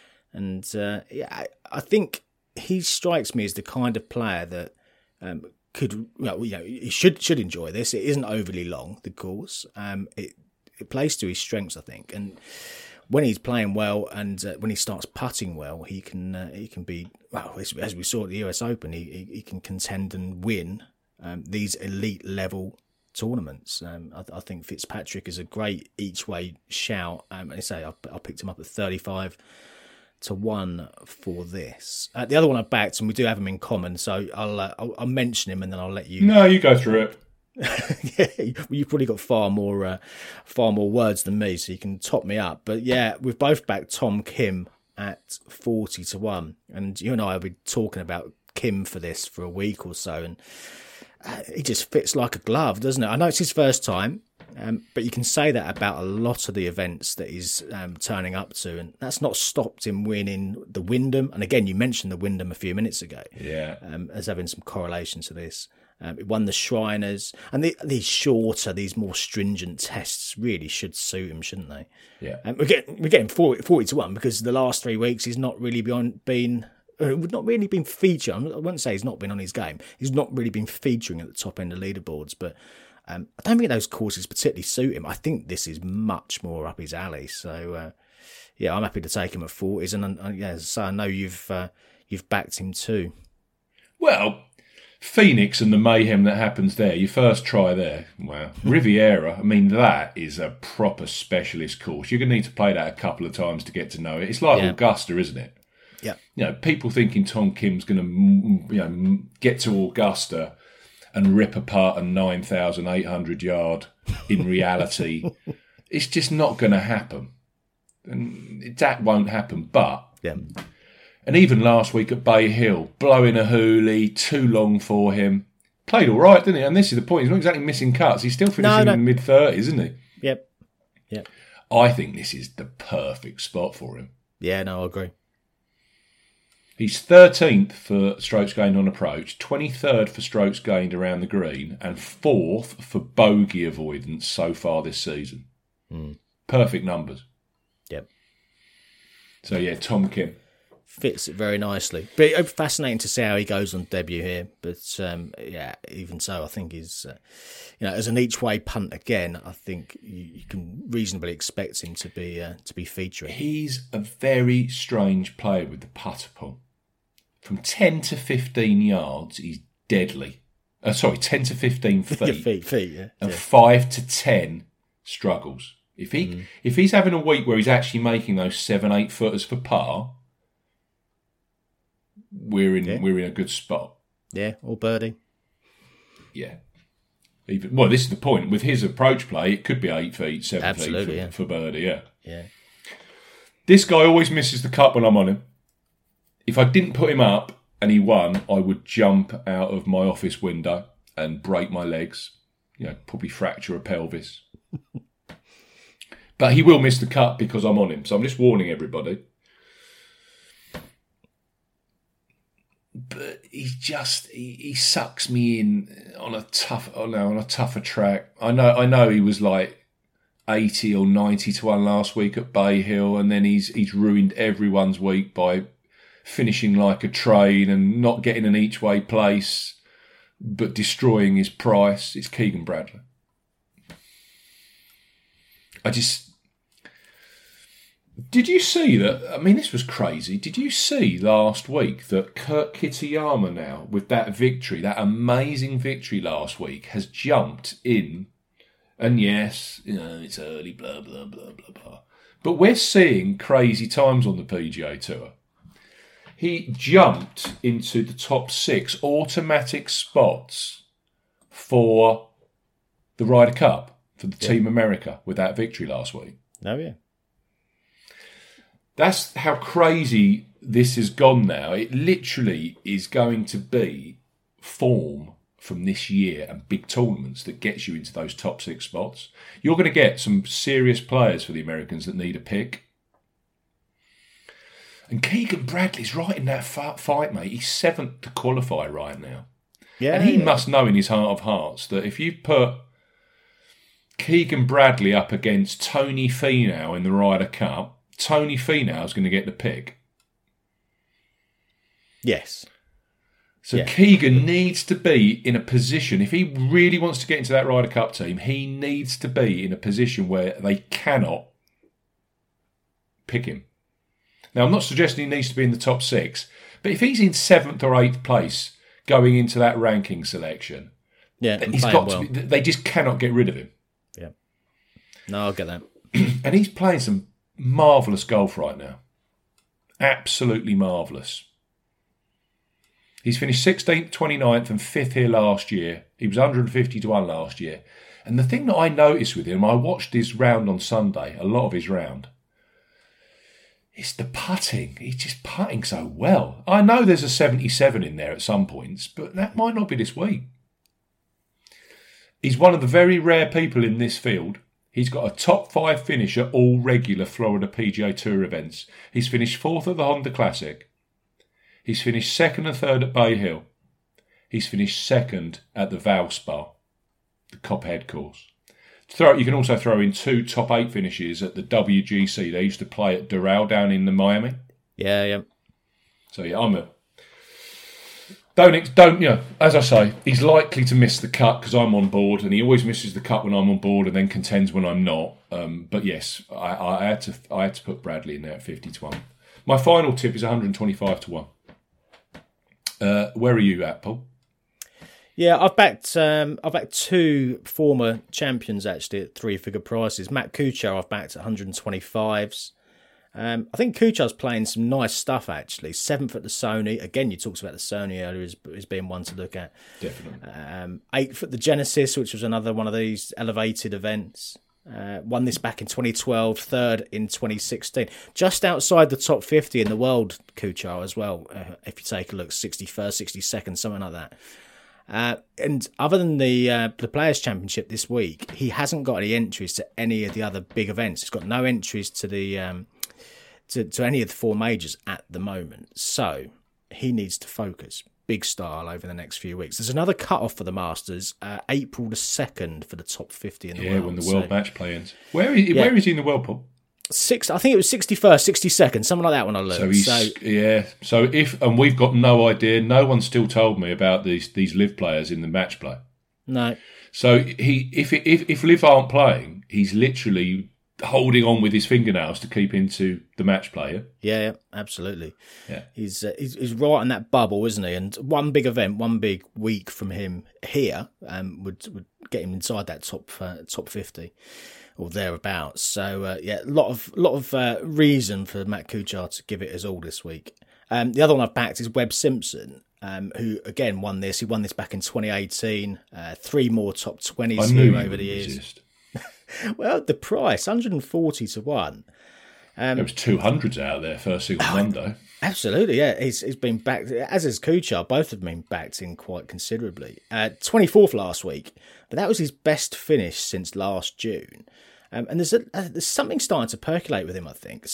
And uh, yeah, I, I think he strikes me as the kind of player that um, could, well, you know, he should should enjoy this. It isn't overly long, the course. Um, it, it plays to his strengths, I think. And when he's playing well and uh, when he starts putting well, he can uh, he can be, well, as, as we saw at the U S Open, he he, he can contend and win um, these elite level tournaments. Um, I, I think Fitzpatrick is a great each way shout. Um, I say I, I picked him up at thirty-five to one for this. Uh, the other one I backed, and we do have him in common, so I'll, uh, I'll I'll mention him and then I'll let you. No, you go through it. Yeah, you've probably got far more uh, far more words than me, so you can top me up. But yeah, we've both backed Tom Kim at forty to one, and you and I have been talking about Kim for this for a week or so, and uh, he just fits like a glove, doesn't it? I know it's his first time, um, but you can say that about a lot of the events that he's um, turning up to, and that's not stopped him winning the Wyndham. And again, you mentioned the Wyndham a few minutes ago, yeah, um, as having some correlation to this. Um, it won the Shriners, and the, these shorter, these more stringent tests really should suit him, shouldn't they? Yeah. Um, we're getting we're getting forty, forty to one because the last three weeks he's not really been been uh, not really been featured. I wouldn't say he's not been on his game. He's not really been featuring at the top end of leaderboards, but um, I don't think those courses particularly suit him. I think this is much more up his alley. So uh, yeah, I'm happy to take him at forties, and uh, yeah, so I know you've uh, you've backed him too. Well, Phoenix and the mayhem that happens there, your first try there, wow. Riviera, I mean, that is a proper specialist course. You're going to need to play that a couple of times to get to know it. It's like Yeah. Augusta, isn't it? Yeah. You know, people thinking Tom Kim's going to, you know, get to Augusta and rip apart a nine thousand eight hundred yard. In reality, it's just not going to happen. And that won't happen, but... Yeah. And even last week at Bay Hill, blowing a hoolie, too long for him. Played all right, didn't he? And this is the point. He's not exactly missing cuts. He's still finishing No, no. in the mid-thirties, isn't he? Yep. Yep. I think this is the perfect spot for him. Yeah, no, I agree. He's thirteenth for strokes gained on approach, twenty-third for strokes gained around the green, and fourth for bogey avoidance so far this season. Mm. Perfect numbers. Yep. So, yeah, Tom Kim. Fits it very nicely. But fascinating to see how he goes on debut here. But um, yeah, even so, I think he's, uh, you know, as an each way punt again, I think you, you can reasonably expect him to be uh, to be featuring. He's a very strange player with the putter pull. From ten to fifteen yards, he's deadly. Uh, sorry, ten to fifteen feet. feet, feet, yeah. And yeah. five to ten struggles. If he Mm. if he's having a week where he's actually making those seven, eight footers for par, we're in Yeah. we're in a good spot. Yeah, or birdie. Yeah. Even well, this is the point. With his approach play, it could be eight feet, seven Absolutely, feet for, yeah. for birdie, yeah. Yeah. This guy always misses the cut when I'm on him. If I didn't put him up and he won, I would jump out of my office window and break my legs. You know, probably fracture a pelvis. But he will miss the cut because I'm on him. So I'm just warning everybody. But he's just he, he sucks me in on a tough oh no, on a tougher track. I know I know he was like eighty or ninety to one last week at Bay Hill, and then he's he's ruined everyone's week by finishing like a train and not getting an each way place, but destroying his price. It's Keegan Bradley. I just... Did you see that? I mean, this was crazy. Did you see last week that Kurt Kitayama now, with that victory, that amazing victory last week, has jumped in? And yes, you know, it's early, blah, blah, blah, blah, blah. But we're seeing crazy times on the P G A Tour. He jumped into the top six automatic spots for the Ryder Cup, for the yeah. Team America, with that victory last week. Oh, yeah. That's how crazy this has gone now. It literally is going to be form from this year and big tournaments that gets you into those top six spots. You're going to get some serious players for the Americans that need a pick. And Keegan Bradley's right in that fight, mate. He's seventh to qualify right now. Yeah, and he yeah. must know in his heart of hearts that if you put Keegan Bradley up against Tony Finau in the Ryder Cup, Tony Finau is going to get the pick. Yes. So yeah. Keegan needs to be in a position, if he really wants to get into that Ryder Cup team, he needs to be in a position where they cannot pick him. Now, I'm not suggesting he needs to be in the top six, but if he's in seventh or eighth place going into that ranking selection, yeah, he's got well. to be, they just cannot get rid of him. Yeah. No, I'll get that. And he's playing some marvellous golf right now. Absolutely marvellous. He's finished sixteenth, twenty-ninth and fifth here last year. He was one hundred fifty to one last year. And the thing that I noticed with him, I watched his round on Sunday, a lot of his round, it's the putting. He's just putting so well. I know there's a seventy-seven in there at some points, but that might not be this week. He's one of the very rare people in this field. He's got a top five finish at all regular Florida P G A Tour events. He's finished fourth at the Honda Classic. He's finished second and third at Bay Hill. He's finished second at the Valspar, the Cophead course. Throw, you can also throw in two top eight finishes at the W G C. They used to play at Doral down in the Miami. Yeah, yeah. So yeah, I'm a... Don't, don't, you know, as I say, he's likely to miss the cut because I'm on board, and he always misses the cut when I'm on board and then contends when I'm not. Um, but yes, I, I had to I had to put Bradley in there at fifty to one. My final tip is one hundred twenty-five to one. Uh, where are you at, Paul? Yeah, I've backed um, I've backed two former champions actually at three figure prices. Matt Kuchar I've backed at one hundred twenty-fives. Um, I think Kuchar's playing some nice stuff, actually. Seventh at the Sony. Again, you talked about the Sony earlier as, as being one to look at. Definitely. Um, eighth at the Genesis, which was another one of these elevated events. Uh, won this back in twenty twelve, third in twenty sixteen. Just outside the top fifty in the world, Kuchar as well. Uh, if you take a look, sixty-first, sixty-second, something like that. Uh, and other than the uh, the Players' Championship this week, he hasn't got any entries to any of the other big events. He's got no entries to the... Um, To, to any of the four majors at the moment. So he needs to focus big style over the next few weeks. There's another cut-off for the Masters, uh, April the second for the top fifty in the yeah, world. Yeah, when the World so, Match Play ends. Where is, yeah. where is he in the World, Paul? Six, I think it was sixty-first, sixty-second, something like that when I looked. So, he's, so yeah. So if, and we've got no idea, no one still told me about these these Live players in the match play. No. So he, if, if, if Live aren't playing, he's literally holding on with his fingernails to keep into the match player. Yeah, yeah, absolutely. Yeah, he's, uh, he's he's right in that bubble, isn't he? And one big event, one big week from him here um, would would get him inside that top uh, top fifty or thereabouts. So uh, yeah, a lot of lot of uh, reason for Matt Kuchar to give it his all this week. Um, the other one I've backed is Webb Simpson, um, who again won this. He won this back in twenty eighteen. Uh, three more top twenties here over the years. Resist. Well, the price, one hundred forty to one. Um, there was two hundreds out there first thing on Monday. Absolutely, yeah. He's, he's been backed, as is Kuchar. Both have been backed in quite considerably. Uh, twenty-fourth last week, but that was his best finish since last June. Um, and there's a, uh, there's something starting to percolate with him, I think.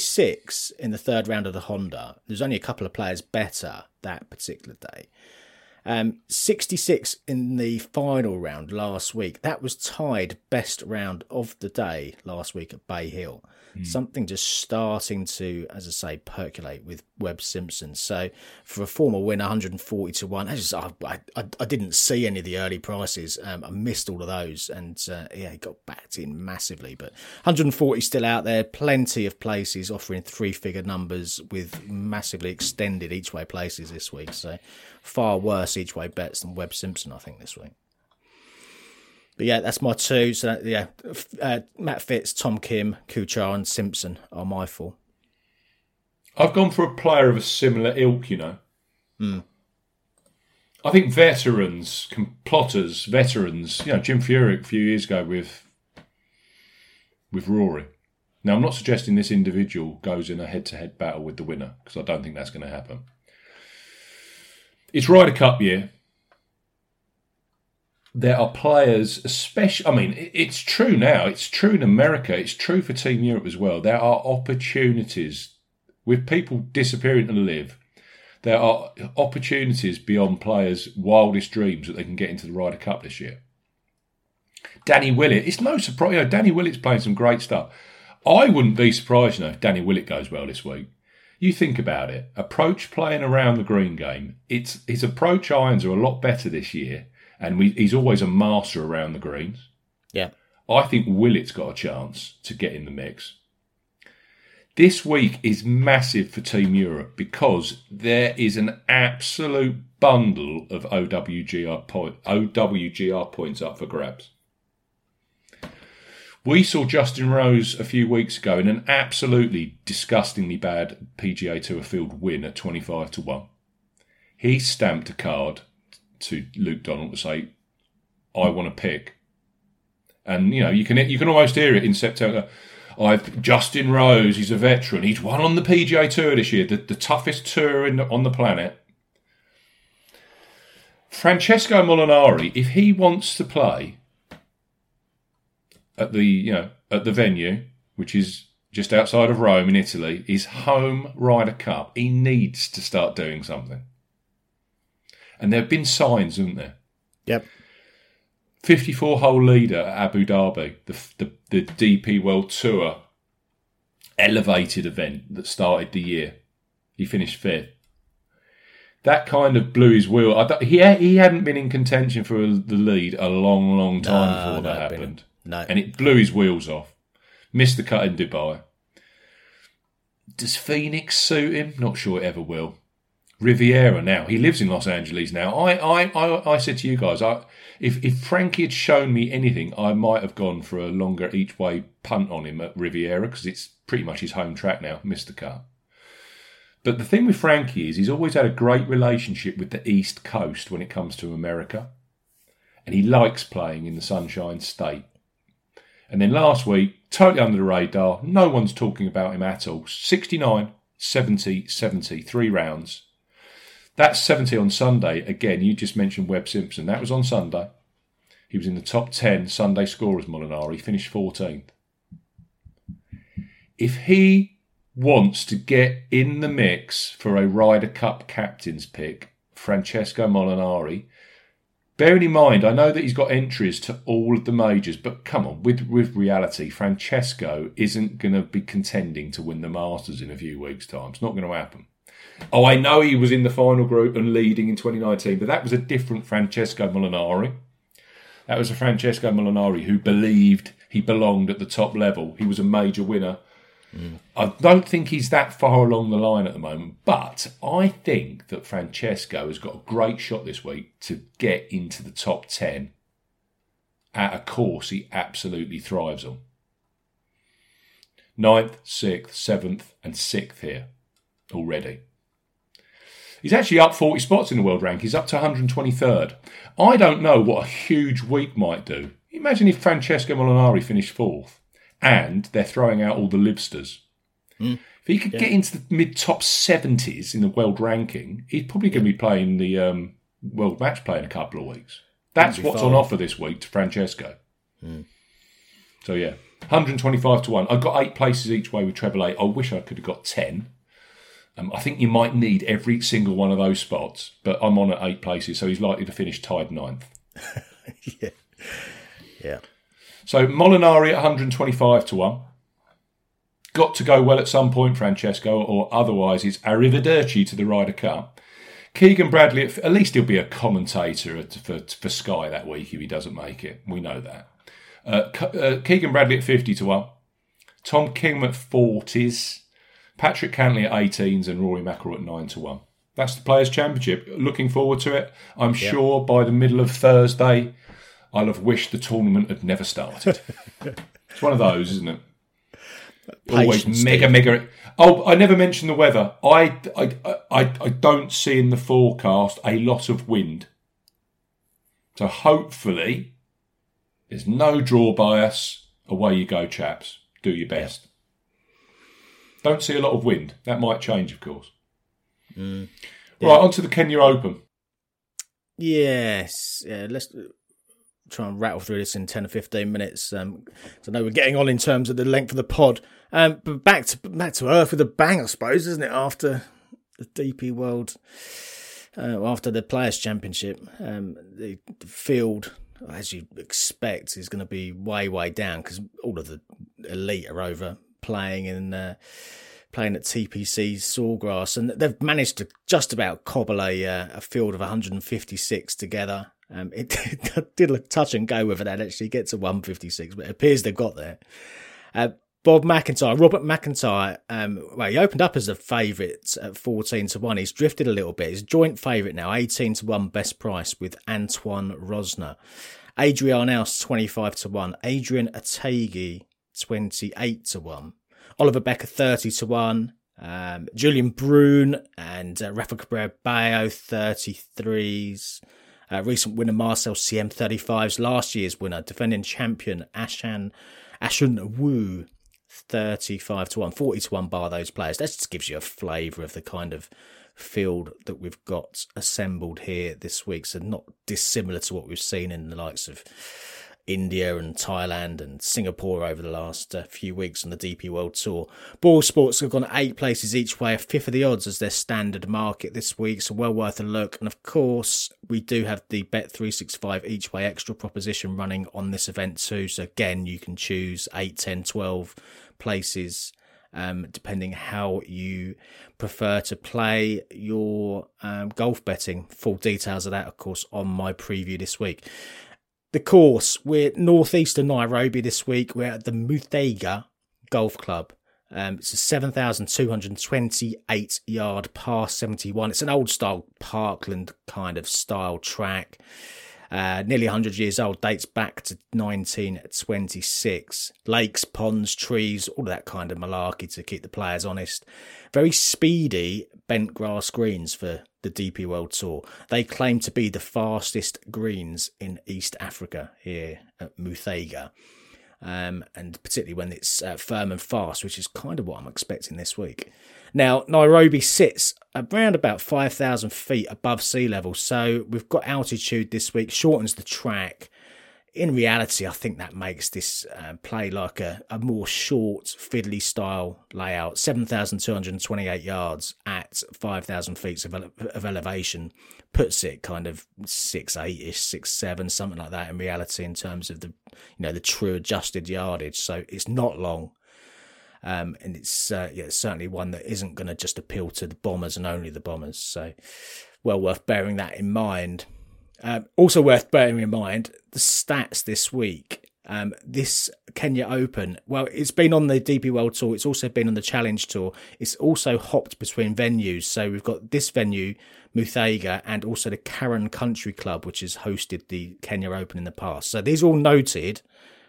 sixty-six in the third round of the Honda. There's only a couple of players better that particular day. Um, sixty-six in the final round last week. That was tied best round of the day last week at Bay Hill. Mm. Something just starting to, as I say, percolate with Webb Simpson. So for a former winner, one hundred forty to one. I just I, I, I didn't see any of the early prices. Um, I missed all of those, and uh, yeah, he got backed in massively. But one hundred forty still out there. Plenty of places offering three-figure numbers with massively extended each-way places this week. So far worse each-way bets than Webb Simpson, I think, this week. But yeah, that's my two. So that, yeah, uh, Matt Fitz, Tom Kim, Kuchar and Simpson are my four. I've gone for a player of a similar ilk, you know. Mm. I think veterans, plotters, veterans, you know, Jim Furyk a few years ago with with Rory. Now, I'm not suggesting this individual goes in a head-to-head battle with the winner, because I don't think that's going to happen. It's Ryder Cup year. There are players, especially, I mean, it's true now. It's true in America. It's true for Team Europe as well. There are opportunities with people disappearing to live. There are opportunities beyond players' wildest dreams that they can get into the Ryder Cup this year. Danny Willett, it's no surprise. You know, Danny Willett's playing some great stuff. I wouldn't be surprised, you know, if Danny Willett goes well this week. You think about it. Approach playing around the green game. It's his approach irons are a lot better this year. And we, he's always a master around the greens. Yeah. I think Willett's got a chance to get in the mix. This week is massive for Team Europe because there is an absolute bundle of O W G R, point, O W G R points up for grabs. We saw Justin Rose a few weeks ago in an absolutely disgustingly bad P G A Tour field win at twenty-five to one. He stamped a card to Luke Donald to say, I want to pick. And, you know, you can you can almost hear it in September. I've Justin Rose, he's a veteran. He's won on the P G A Tour this year, the, the toughest tour in the, on the planet. Francesco Molinari, if he wants to play at the, you know, at the venue, which is just outside of Rome in Italy, his home Ryder Cup, he needs to start doing something. And there have been signs, haven't there? Yep. fifty-four hole leader at Abu Dhabi, the, the the D P World Tour elevated event that started the year. He finished fifth. That kind of blew his wheel. I don't, he he hadn't been in contention for the lead a long, long time no, before no, that happened. No. And it blew his wheels off. Missed the cut in Dubai. Does Phoenix suit him? Not sure it ever will. Riviera now. He lives in Los Angeles now. I I, I, I said to you guys, I, if, if Frankie had shown me anything, I might have gone for a longer each-way punt on him at Riviera because it's pretty much his home track now, Mister Car. But the thing with Frankie is he's always had a great relationship with the East Coast when it comes to America. And he likes playing in the Sunshine State. And then last week, totally under the radar, no one's talking about him at all. sixty-nine, seventy, seventy, three rounds. That's seventy on Sunday. Again, you just mentioned Webb Simpson. That was on Sunday. He was in the top ten Sunday scorers, Molinari. He finished fourteenth. If he wants to get in the mix for a Ryder Cup captain's pick, Francesco Molinari, bearing in mind, I know that he's got entries to all of the majors, but come on, with, with reality, Francesco isn't going to be contending to win the Masters in a few weeks' time. It's not going to happen. Oh, I know he was in the final group and leading in twenty nineteen, but that was a different Francesco Molinari. That was a Francesco Molinari who believed he belonged at the top level. He was a major winner. Mm. I don't think he's that far along the line at the moment, but I think that Francesco has got a great shot this week to get into the top ten at a course he absolutely thrives on. Ninth, sixth, seventh and sixth here already. He's actually up forty spots in the world rank. He's up to one hundred twenty-third. I don't know what a huge week might do. Imagine if Francesco Molinari finished fourth and they're throwing out all the Livsters. Mm. If he could yeah. get into the mid-top seventies in the world ranking, he's probably going to be playing the um, World Match Play in a couple of weeks. That's what's fine. On offer this week to Francesco. Mm. So, yeah, one hundred twenty-five to one. I've got eight places each way with treble eight. I wish I could have got ten. Um, I think you might need every single one of those spots, but I'm on at eight places, so he's likely to finish tied ninth. yeah. Yeah. So Molinari at one hundred twenty-five to one. Got to go well at some point, Francesco, or otherwise it's arrivederci to the Ryder Cup. Keegan Bradley, at least he'll be a commentator for, for Sky that week if he doesn't make it. We know that. Uh, uh, Keegan Bradley at fifty to one. Tom Kim at forties. Patrick Cantley at eighteens and Rory McIlroy at nine to one. That's the Players' Championship. Looking forward to it. I'm yeah. sure by the middle of Thursday, I'll have wished the tournament had never started. It's one of those, isn't it? Always Patience, mega, Steve. mega. Oh, I never mentioned the weather. I, I, I, I don't see in the forecast a lot of wind. So hopefully, there's no draw bias. Away you go, chaps. Do your best. Yeah. Don't see a lot of wind. That might change, of course. Mm, yeah. Right, on to the Kenya Open. Yes. Yeah, let's try and rattle through this in ten or fifteen minutes. Um, so I know we're getting on in terms of the length of the pod. Um, but back to back to earth with a bang, I suppose, isn't it? After the D P World, uh, after the Players' Championship, um, the, the field, as you expect, is going to be way, way down because all of the elite are over playing in uh, playing at T P C Sawgrass, and they've managed to just about cobble a, uh, a field of one hundred fifty-six together. Um, it, it did a touch and go with it and actually get to one fifty-six, but it appears they've got there. Uh, Bob McIntyre, Robert McIntyre, um, well, he opened up as a favourite at fourteen to one. He's drifted a little bit. He's joint favourite now, eighteen to one best price with Antoine Rosner. Adrian Aus, twenty-five to one. Adrian Otaegui, twenty-eight to one. Oliver Becker, thirty to one. Um, Julian Brune and uh, Rafa Cabrera Bayo, thirty-threes. Uh, recent winner Marcel C M, thirty-fives. Last year's winner, defending champion Ashan Ashun Wu, thirty-five to one, forty to one bar those players. That just gives you a flavour of the kind of field that we've got assembled here this week. So not dissimilar to what we've seen in the likes of India and Thailand and Singapore over the last uh, few weeks on the D P World Tour. Ball Sports have gone eight places each way, a fifth of the odds as their standard market this week, so well worth a look. And of course, we do have the Bet three sixty-five each way extra proposition running on this event too. So again, you can choose eight, ten, twelve places, um, depending how you prefer to play your um, golf betting. Full details of that, of course, on my preview this week. The course, we're northeast of Nairobi this week. We're at the Muthaiga Golf Club. Um, it's a seven thousand two hundred twenty-eight yard par seventy-one. It's an old style parkland kind of style track. Uh, nearly one hundred years old, dates back to nineteen twenty-six. Lakes, ponds, trees, all of that kind of malarkey to keep the players honest. Very speedy bent grass greens for the D P World Tour. They claim to be the fastest greens in East Africa here at Muthaiga. Um, and particularly when it's uh, firm and fast, which is kind of what I'm expecting this week. Now, Nairobi sits around about five thousand feet above sea level, so we've got altitude this week, shortens the track. In reality, I think that makes this uh, play like a, a more short, fiddly style layout. seven thousand two hundred twenty-eight yards at five thousand feet of, ele- of elevation puts it kind of six eight-ish, six seven, something like that in reality in terms of the, you know, the true adjusted yardage. So it's not long. Um, and it's, uh, yeah, it's certainly one that isn't going to just appeal to the bombers and only the bombers. So well worth bearing that in mind. Um, also worth bearing in mind the stats this week. Um, this Kenya Open, well, it's been on the D P World Tour. It's also been on the Challenge Tour. It's also hopped between venues. So we've got this venue, Muthaiga, and also the Karen Country Club, which has hosted the Kenya Open in the past. So these are all noted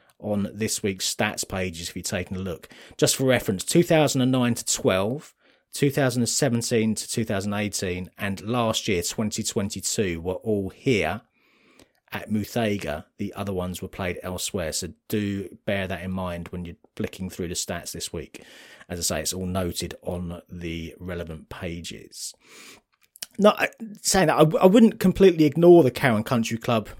on this week's stats pages if you're taking a look. Just for reference, two thousand nine to twelve, two thousand seventeen to two thousand eighteen, and last year, twenty twenty-two, were all here at Muthaiga. The other ones were played elsewhere, so do bear that in mind when you're flicking through the stats this week. As I say, it's all noted on the relevant pages. Not saying that, I, I wouldn't completely ignore the Karen Country Club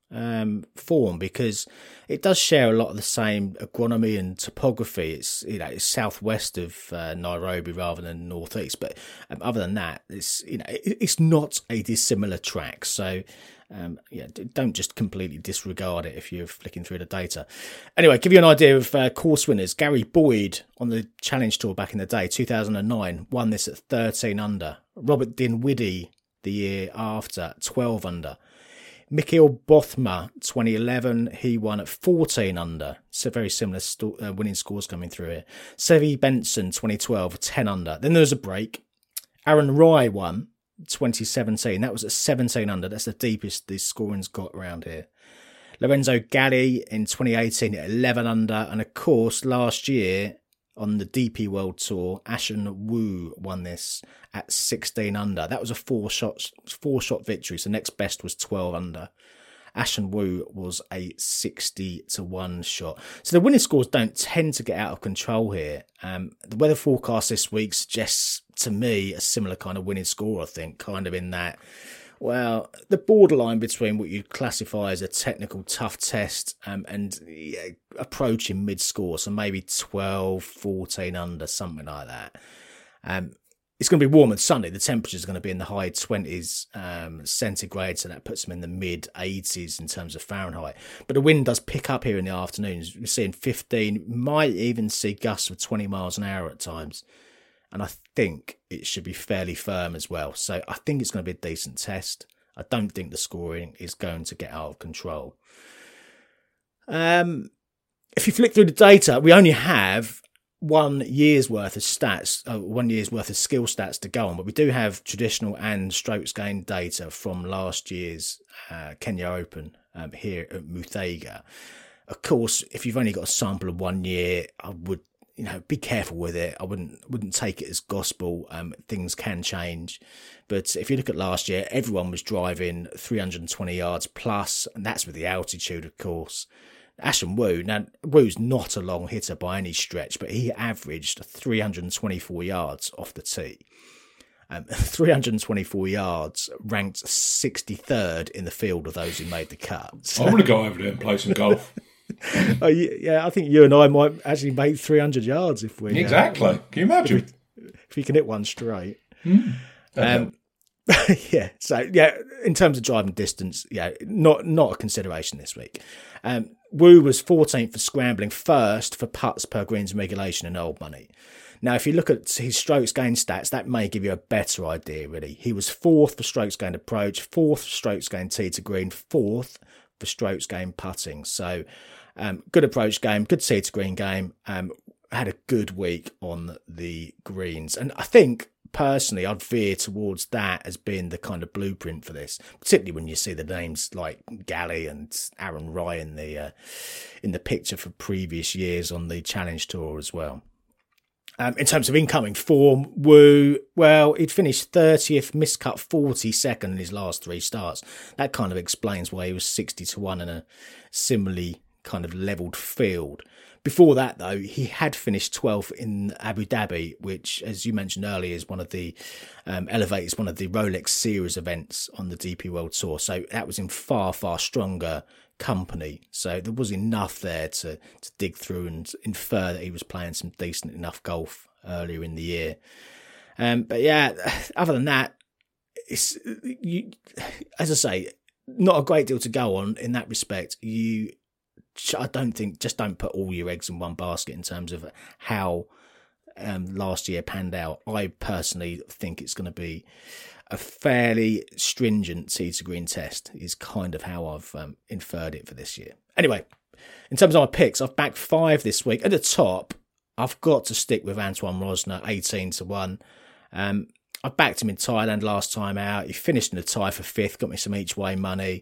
um, form, because it does share a lot of the same agronomy and topography. It's, you know, it's southwest of uh, Nairobi rather than northeast, but um, other than that, it's, you know, it, it's not a dissimilar track. So um, yeah, don't just completely disregard it if you're flicking through the data. Anyway, give you an idea of uh, course winners. Gary Boyd on the Challenge Tour back in the day, two thousand nine, won this at thirteen under. Robert Dinwiddie the year after, twelve under. Mikhail Bothma, twenty eleven, he won at fourteen under. So very similar sto- uh, winning scores coming through here. Sevi Benson, twenty twelve, ten under. Then there was a break. Aaron Rai won, twenty seventeen. That was at seventeen under. That's the deepest the scoring's got around here. Lorenzo Galli in twenty eighteen at eleven under. And of course, last year on the D P World Tour, Ashen Wu won this at sixteen under. That was a four shot four shot victory. So next best was twelve under. Ashen Wu was a sixty to one shot. So the winning scores don't tend to get out of control here. Um, the weather forecast this week suggests to me a similar kind of winning score, I think, kind of in that, well, the borderline between what you'd classify as a technical tough test um, and yeah, approaching mid-score, so maybe twelve, fourteen under, something like that. Um, it's going to be warm and sunny. The temperatures are going to be in the high twenties um, centigrade, so that puts them in the mid-eighties in terms of Fahrenheit. But the wind does pick up here in the afternoons. We're seeing fifteen, might even see gusts of twenty miles an hour at times. And I think it should be fairly firm as well. So I think it's going to be a decent test. I don't think the scoring is going to get out of control. Um, if you flick through the data, we only have one year's worth of stats, uh, one year's worth of skill stats to go on, but we do have traditional and strokes gained data from last year's uh, Kenya Open um, here at Muthaiga. Of course, if you've only got a sample of one year, I would, you know, be careful with it. I wouldn't wouldn't take it as gospel. Um, things can change, but if you look at last year, everyone was driving three hundred twenty yards plus, and that's with the altitude, of course. Ashen Wu, now Wu's not a long hitter by any stretch, but he averaged three hundred twenty-four yards off the tee. Um, three hundred twenty-four yards, ranked sixty-third in the field of those who made the cut. So, I want to go over there and play some golf. oh, yeah, I think you and I might actually make three hundred yards if we exactly. Uh, can you imagine if we, if we can hit one straight? Mm. Um, yeah. So yeah, in terms of driving distance, yeah, not not a consideration this week. Um, Wu was fourteenth for scrambling, first for putts per greens regulation and old money. Now, if you look at his strokes gained stats, that may give you a better idea, really. He was fourth for strokes gained approach, fourth for strokes gained tee to green, fourth for strokes gained putting. So, um, good approach game, good tee to green game. Um, had a good week on the greens, and I think personally, I'd veer towards that as being the kind of blueprint for this, particularly when you see the names like Galli and Aaron Rai in the uh, in the picture for previous years on the Challenge Tour as well. Um, in terms of incoming form, Wu, well, he'd finished thirtieth, miscut forty-second in his last three starts. That kind of explains why he was sixty to one in a similarly kind of levelled field. Before that, though, he had finished twelfth in Abu Dhabi, which, as you mentioned earlier, is one of the um, Elevate, one of the Rolex Series events on the D P World Tour. So that was in far, far stronger company. So there was enough there to, to dig through and infer that he was playing some decent enough golf earlier in the year. Um, but yeah, other than that, it's you, as I say, not a great deal to go on in that respect. You. I don't think, just don't put all your eggs in one basket in terms of how um, last year panned out. I personally think it's going to be a fairly stringent tee to green test is kind of how I've um, inferred it for this year. Anyway, in terms of my picks, I've backed five this week. At the top, I've got to stick with Antoine Rosner, eighteen to one. Um, I backed him in Thailand last time out. He finished in a tie for fifth, got me some each way money.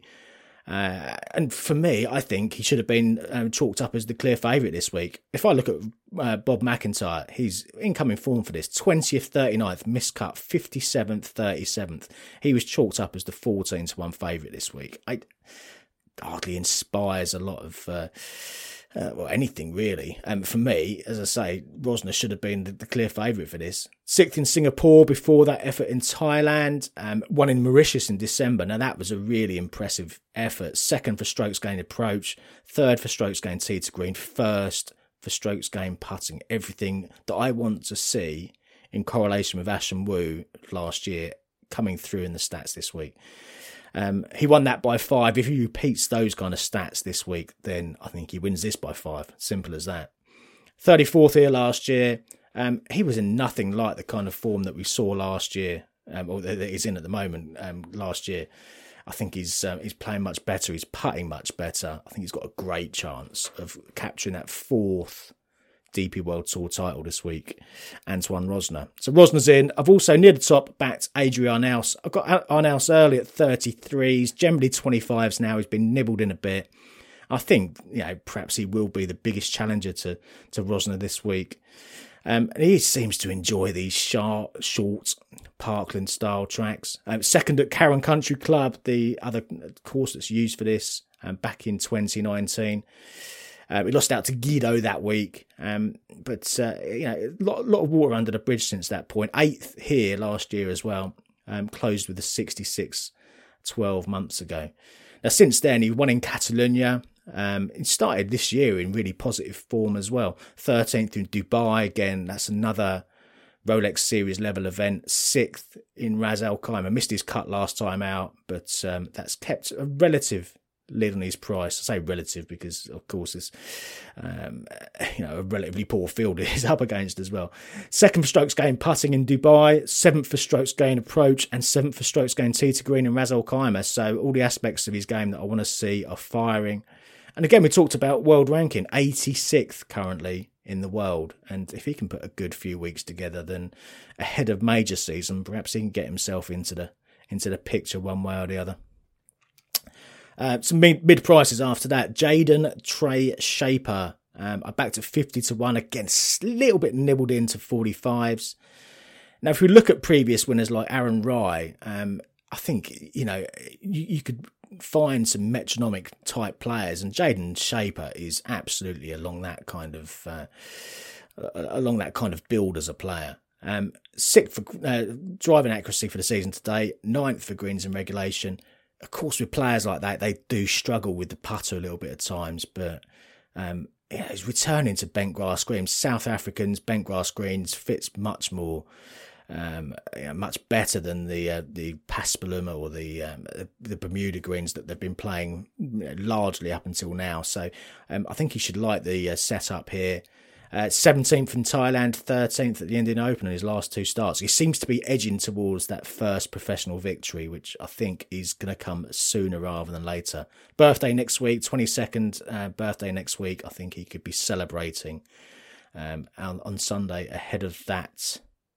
Uh, and for me, I think he should have been um, chalked up as the clear favourite this week. If I look at uh, Bob McIntyre, he's incoming form for this. twentieth, thirty-ninth, miscut, fifty-seventh, thirty-seventh. He was chalked up as the fourteen to one favourite this week. I hardly inspires a lot of uh, Uh, well, anything really. Um, for me, as I say, Rosner should have been the, the clear favourite for this. Sixth in Singapore before that effort in Thailand. Um, one in Mauritius in December. Now that was a really impressive effort. Second for strokes gained approach. Third for strokes gained tee to green. First for strokes gained putting. Everything that I want to see in correlation with Ashton Wu last year coming through in the stats this week. Um, he won that by five. If he repeats those kind of stats this week, then I think he wins this by five. Simple as that. thirty-fourth here last year. Um, he was in nothing like the kind of form that we saw last year, um, or that he's in at the moment. Um, last year, I think he's um, he's playing much better. He's putting much better. I think he's got a great chance of capturing that fourth D P World Tour title this week, Antoine Rosner. So Rosner's in. I've also near the top backed Adrian Arnaus. I've got Arnaus early at thirty-threes, generally twenty-fives now. He's been nibbled in a bit. I think, you know, perhaps he will be the biggest challenger to, to Rosner this week. Um, and he seems to enjoy these sharp, short Parkland style tracks. Um, second at Carron Country Club, the other course that's used for this, um, back in twenty nineteen. Uh, we lost out to Guido that week, um, but uh, you know, a lot, lot of water under the bridge since that point. Eighth here last year as well, um, closed with a sixty-six twelve months ago. Now since then, he won in Catalonia. Um, he started this year in really positive form as well. thirteenth in Dubai again. That's another Rolex Series level event. Sixth in Ras Al Khaimah. Missed his cut last time out, but um, that's kept a relative lid on his price. I say relative because, of course, it's um, you know, a relatively poor field he's up against as well. Second for strokes gained putting in Dubai, seventh for strokes gained approach, and seventh for strokes gained tee to green in Ras Al Khaimah. So all the aspects of his game that I want to see are firing. And again, we talked about world ranking, eighty-sixth currently in the world. And if he can put a good few weeks together, then ahead of major season, perhaps he can get himself into the into the picture one way or the other. Uh, some mid, mid prices after that. Jaden Trey Shaper. Um, I backed at fifty to one. Again, a little bit nibbled into forty-fives. Now, if we look at previous winners like Aaron Rai, um, I think, you know, you, you could find some metronomic type players, and Jaden Shaper is absolutely along that kind of uh, along that kind of build as a player. Um, sixth for uh, driving accuracy for the season today. Ninth for greens and regulation. Of course, with players like that, they do struggle with the putter a little bit at times, but um, yeah, he's returning to bent grass greens. South Africans, bent grass greens fits much more, um, you know, much better than the uh, the Paspaluma or the um, the Bermuda greens that they've been playing, you know, largely up until now. So um, I think he should like the uh, setup here. Uh, seventeenth in Thailand, thirteenth at the Indian Open in his last two starts. He seems to be edging towards that first professional victory, which I think is going to come sooner rather than later. Birthday next week, twenty-second uh, birthday next week. I think he could be celebrating um, on, on Sunday ahead of that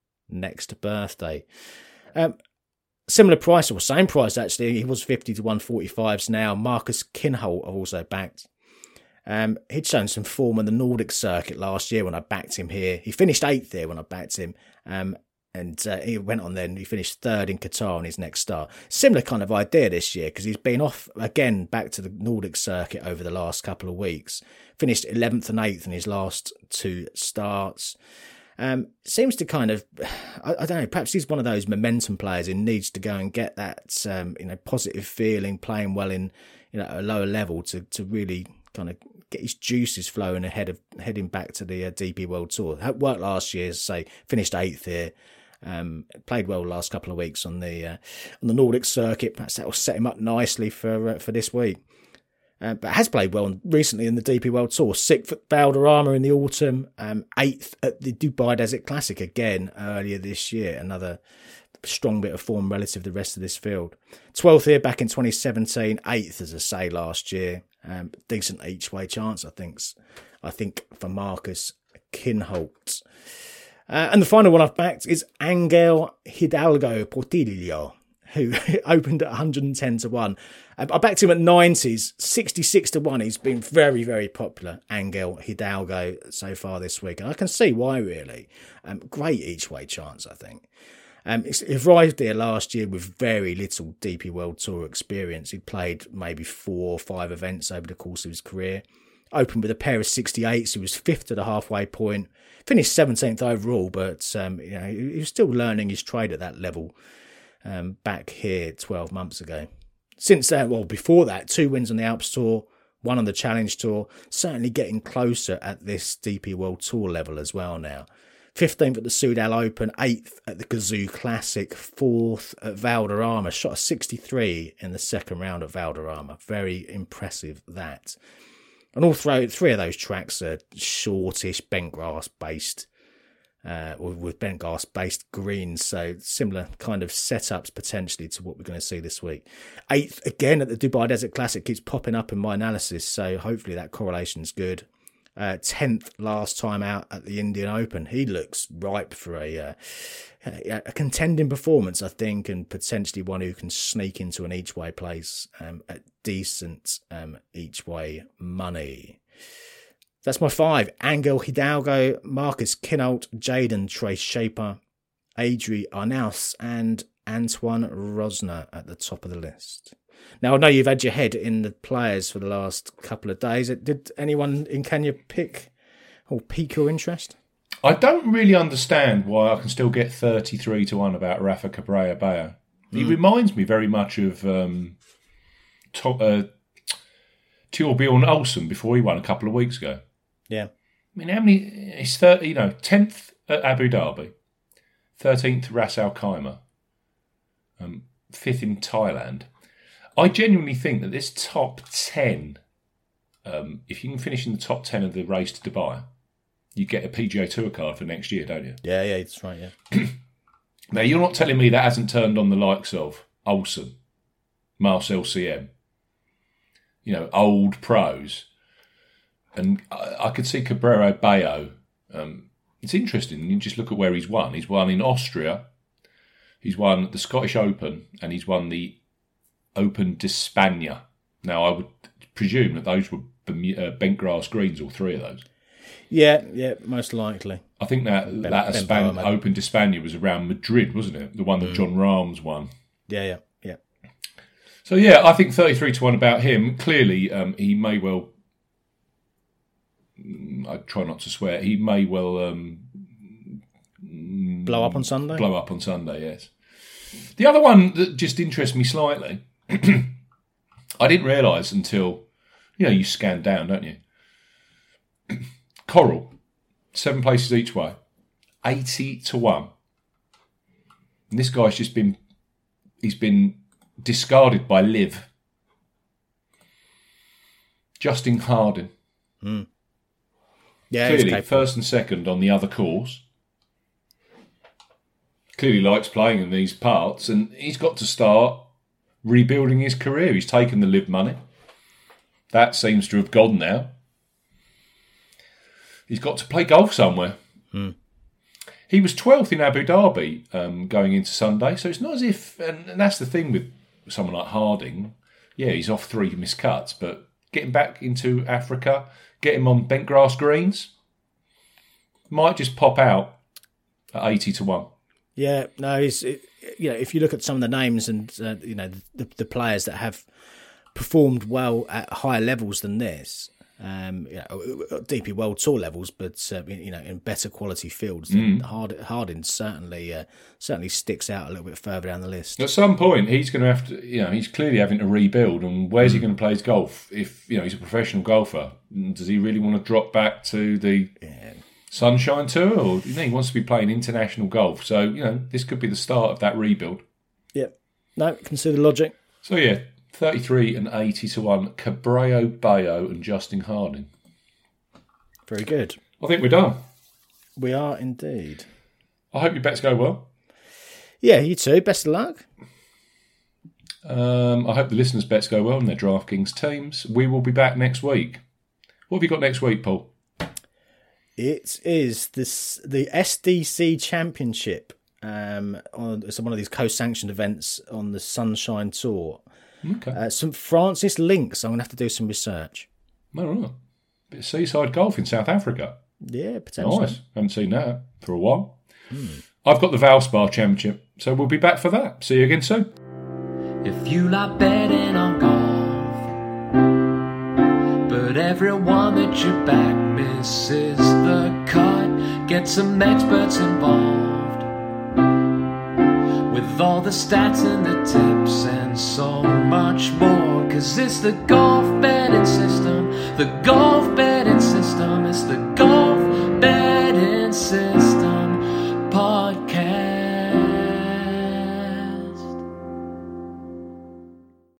next birthday. Um, similar price, or same price actually. He was fifty to one forty-fives now. Marcus Kinhult I've also backed. Um, he'd shown some form on the Nordic circuit last year when I backed him here. He finished eighth there when I backed him. Um, and uh, he went on then, he finished third in Qatar on his next start. Similar kind of idea this year, because he's been off again back to the Nordic circuit over the last couple of weeks. Finished eleventh and eighth in his last two starts. Um, seems to kind of, I, I don't know, perhaps he's one of those momentum players who needs to go and get that, um, you know, positive feeling, playing well in, you know, a lower level to, to really kind of get his juices flowing ahead of heading back to the uh, D P World Tour. It worked last year, say, finished eighth here. Um, played well the last couple of weeks on the uh, on the Nordic circuit. Perhaps that will set him up nicely for uh, for this week. Uh, but has played well recently in the D P World Tour. Sixth at Valderrama in the autumn. Um, eighth at the Dubai Desert Classic again earlier this year. Another strong bit of form relative to the rest of this field. twelfth here back in twenty seventeen. Eighth, as I say, last year. Um, decent each way chance, I think. I think for Marcus Kinhult. Uh, and the final one I've backed is Angel Hidalgo Portillo, who opened at one hundred ten to one. Um, I backed him at nineties, sixty-six to one. He's been very, very popular, Angel Hidalgo, so far this week. And I can see why, really. Um, great each way chance, I think. Um, he arrived there last year with very little D P World Tour experience. He'd played maybe four or five events over the course of his career. Opened with a pair of sixty-eights. He was fifth at the halfway point. Finished seventeenth overall, but um, you know, he was still learning his trade at that level um, back here twelve months ago. Since then, well, before that, two wins on the Alps Tour, one on the Challenge Tour, certainly getting closer at this D P World Tour level as well now. fifteenth at the Soudal Open, eighth at the Kazoo Classic, fourth at Valderrama, shot a sixty-three in the second round at Valderrama. Very impressive, that. And all three, three of those tracks are shortish, bent grass based, uh, with bent grass based greens. So similar kind of setups potentially to what we're going to see this week. Eighth again at the Dubai Desert Classic keeps popping up in my analysis. So hopefully that correlation's good. Uh, tenth last time out at the Indian Open. He looks ripe for a, uh, a a contending performance, I think, and potentially one who can sneak into an each-way place um, at decent um, each-way money. That's my five. Angel Hidalgo, Marcus Kinhult, Jaden Trace Shaper, Adri Arnaus, and Antoine Rosner at the top of the list. Now, I know you've had your head in the players for the last couple of days. Did anyone in Kenya pick or pique your interest? I don't really understand why I can still get thirty-three to one about Rafa Cabrera Bayo. He mm. reminds me very much of um, to, uh, Torbjorn Olsen before he won a couple of weeks ago. Yeah. I mean, how many? He's thirty, you know, tenth at Abu Dhabi, thirteenth Ras Al Khaimah, um, fifth in Thailand. I genuinely think that this top ten, um, if you can finish in the top ten of the race to Dubai, you get a P G A Tour card for next year, don't you? Yeah, yeah, that's right, yeah. Now, you're not telling me that hasn't turned on the likes of Olsen, Marcel C M, you know, old pros. And I, I could see Cabrera Bayo. Um, it's interesting. You just look at where he's won. He's won in Austria, he's won the Scottish Open, and he's won the Open d'Espanya. Now, I would presume that those were uh, bent grass greens, all three of those. Yeah, yeah, most likely. I think that ben, that ben Espan- Bower, Open d'Espanya was around Madrid, wasn't it? The one that mm. John Rahm's won. Yeah, yeah, yeah. So, yeah, I think thirty-three to one about him. Clearly, um, he may well... I try not to swear. He may well... Um, blow up on Sunday? Blow up on Sunday, yes. The other one that just interests me slightly... I didn't realise until, you know, you scan down, don't you? Coral, seven places each way, eighty to one. And this guy's just been, he's been discarded by Liv. Justin Harding. Mm. Yeah, clearly first and second on the other course. Clearly likes playing in these parts, and he's got to start rebuilding his career. He's taken the Liv money. That seems to have gone now. He's got to play golf somewhere. Hmm. He was twelfth in Abu Dhabi um, going into Sunday, so it's not as if... And, and that's the thing with someone like Harding. Yeah, he's off three missed cuts, but getting back into Africa, get him on bent grass greens, might just pop out at eighty to one. Yeah, no, he's... It, you know, if you look at some of the names and uh, you know the, the players that have performed well at higher levels than this, um, you know, D P World Tour levels, but uh, you know, in better quality fields, mm. Hard, Harding certainly uh, certainly sticks out a little bit further down the list. At some point, he's going to have to, you know, he's clearly having to rebuild. And where's mm. he going to play his golf? If you know, he's a professional golfer, does he really want to drop back to the yeah. Sunshine Tour, or you know, he wants to be playing international golf? So you know, this could be the start of that rebuild. Yeah, no, consider logic. So yeah, thirty-three and eighty to one. Cabrera Bayo and Justin Harding. Very good. I think we're done. We are indeed. I hope your bets go well. Yeah, you too. Best of luck. Um, I hope the listeners' bets go well in their DraftKings teams. We will be back next week. What have you got next week, Paul? It is this the S D C Championship. Um, on, it's one of these co-sanctioned events on the Sunshine Tour. Okay. Uh, some Francis links. I'm going to have to do some research. All right. Bit of seaside golf in South Africa. Yeah, potentially. Nice. Haven't seen that for a while. Mm. I've got the Valspar Championship, so we'll be back for that. See you again soon. If you like betting on golf, but everyone that you back misses the cut. Get some experts involved with all the stats and the tips and so much more, cause it's the golf betting system, the golf betting system, it's the golf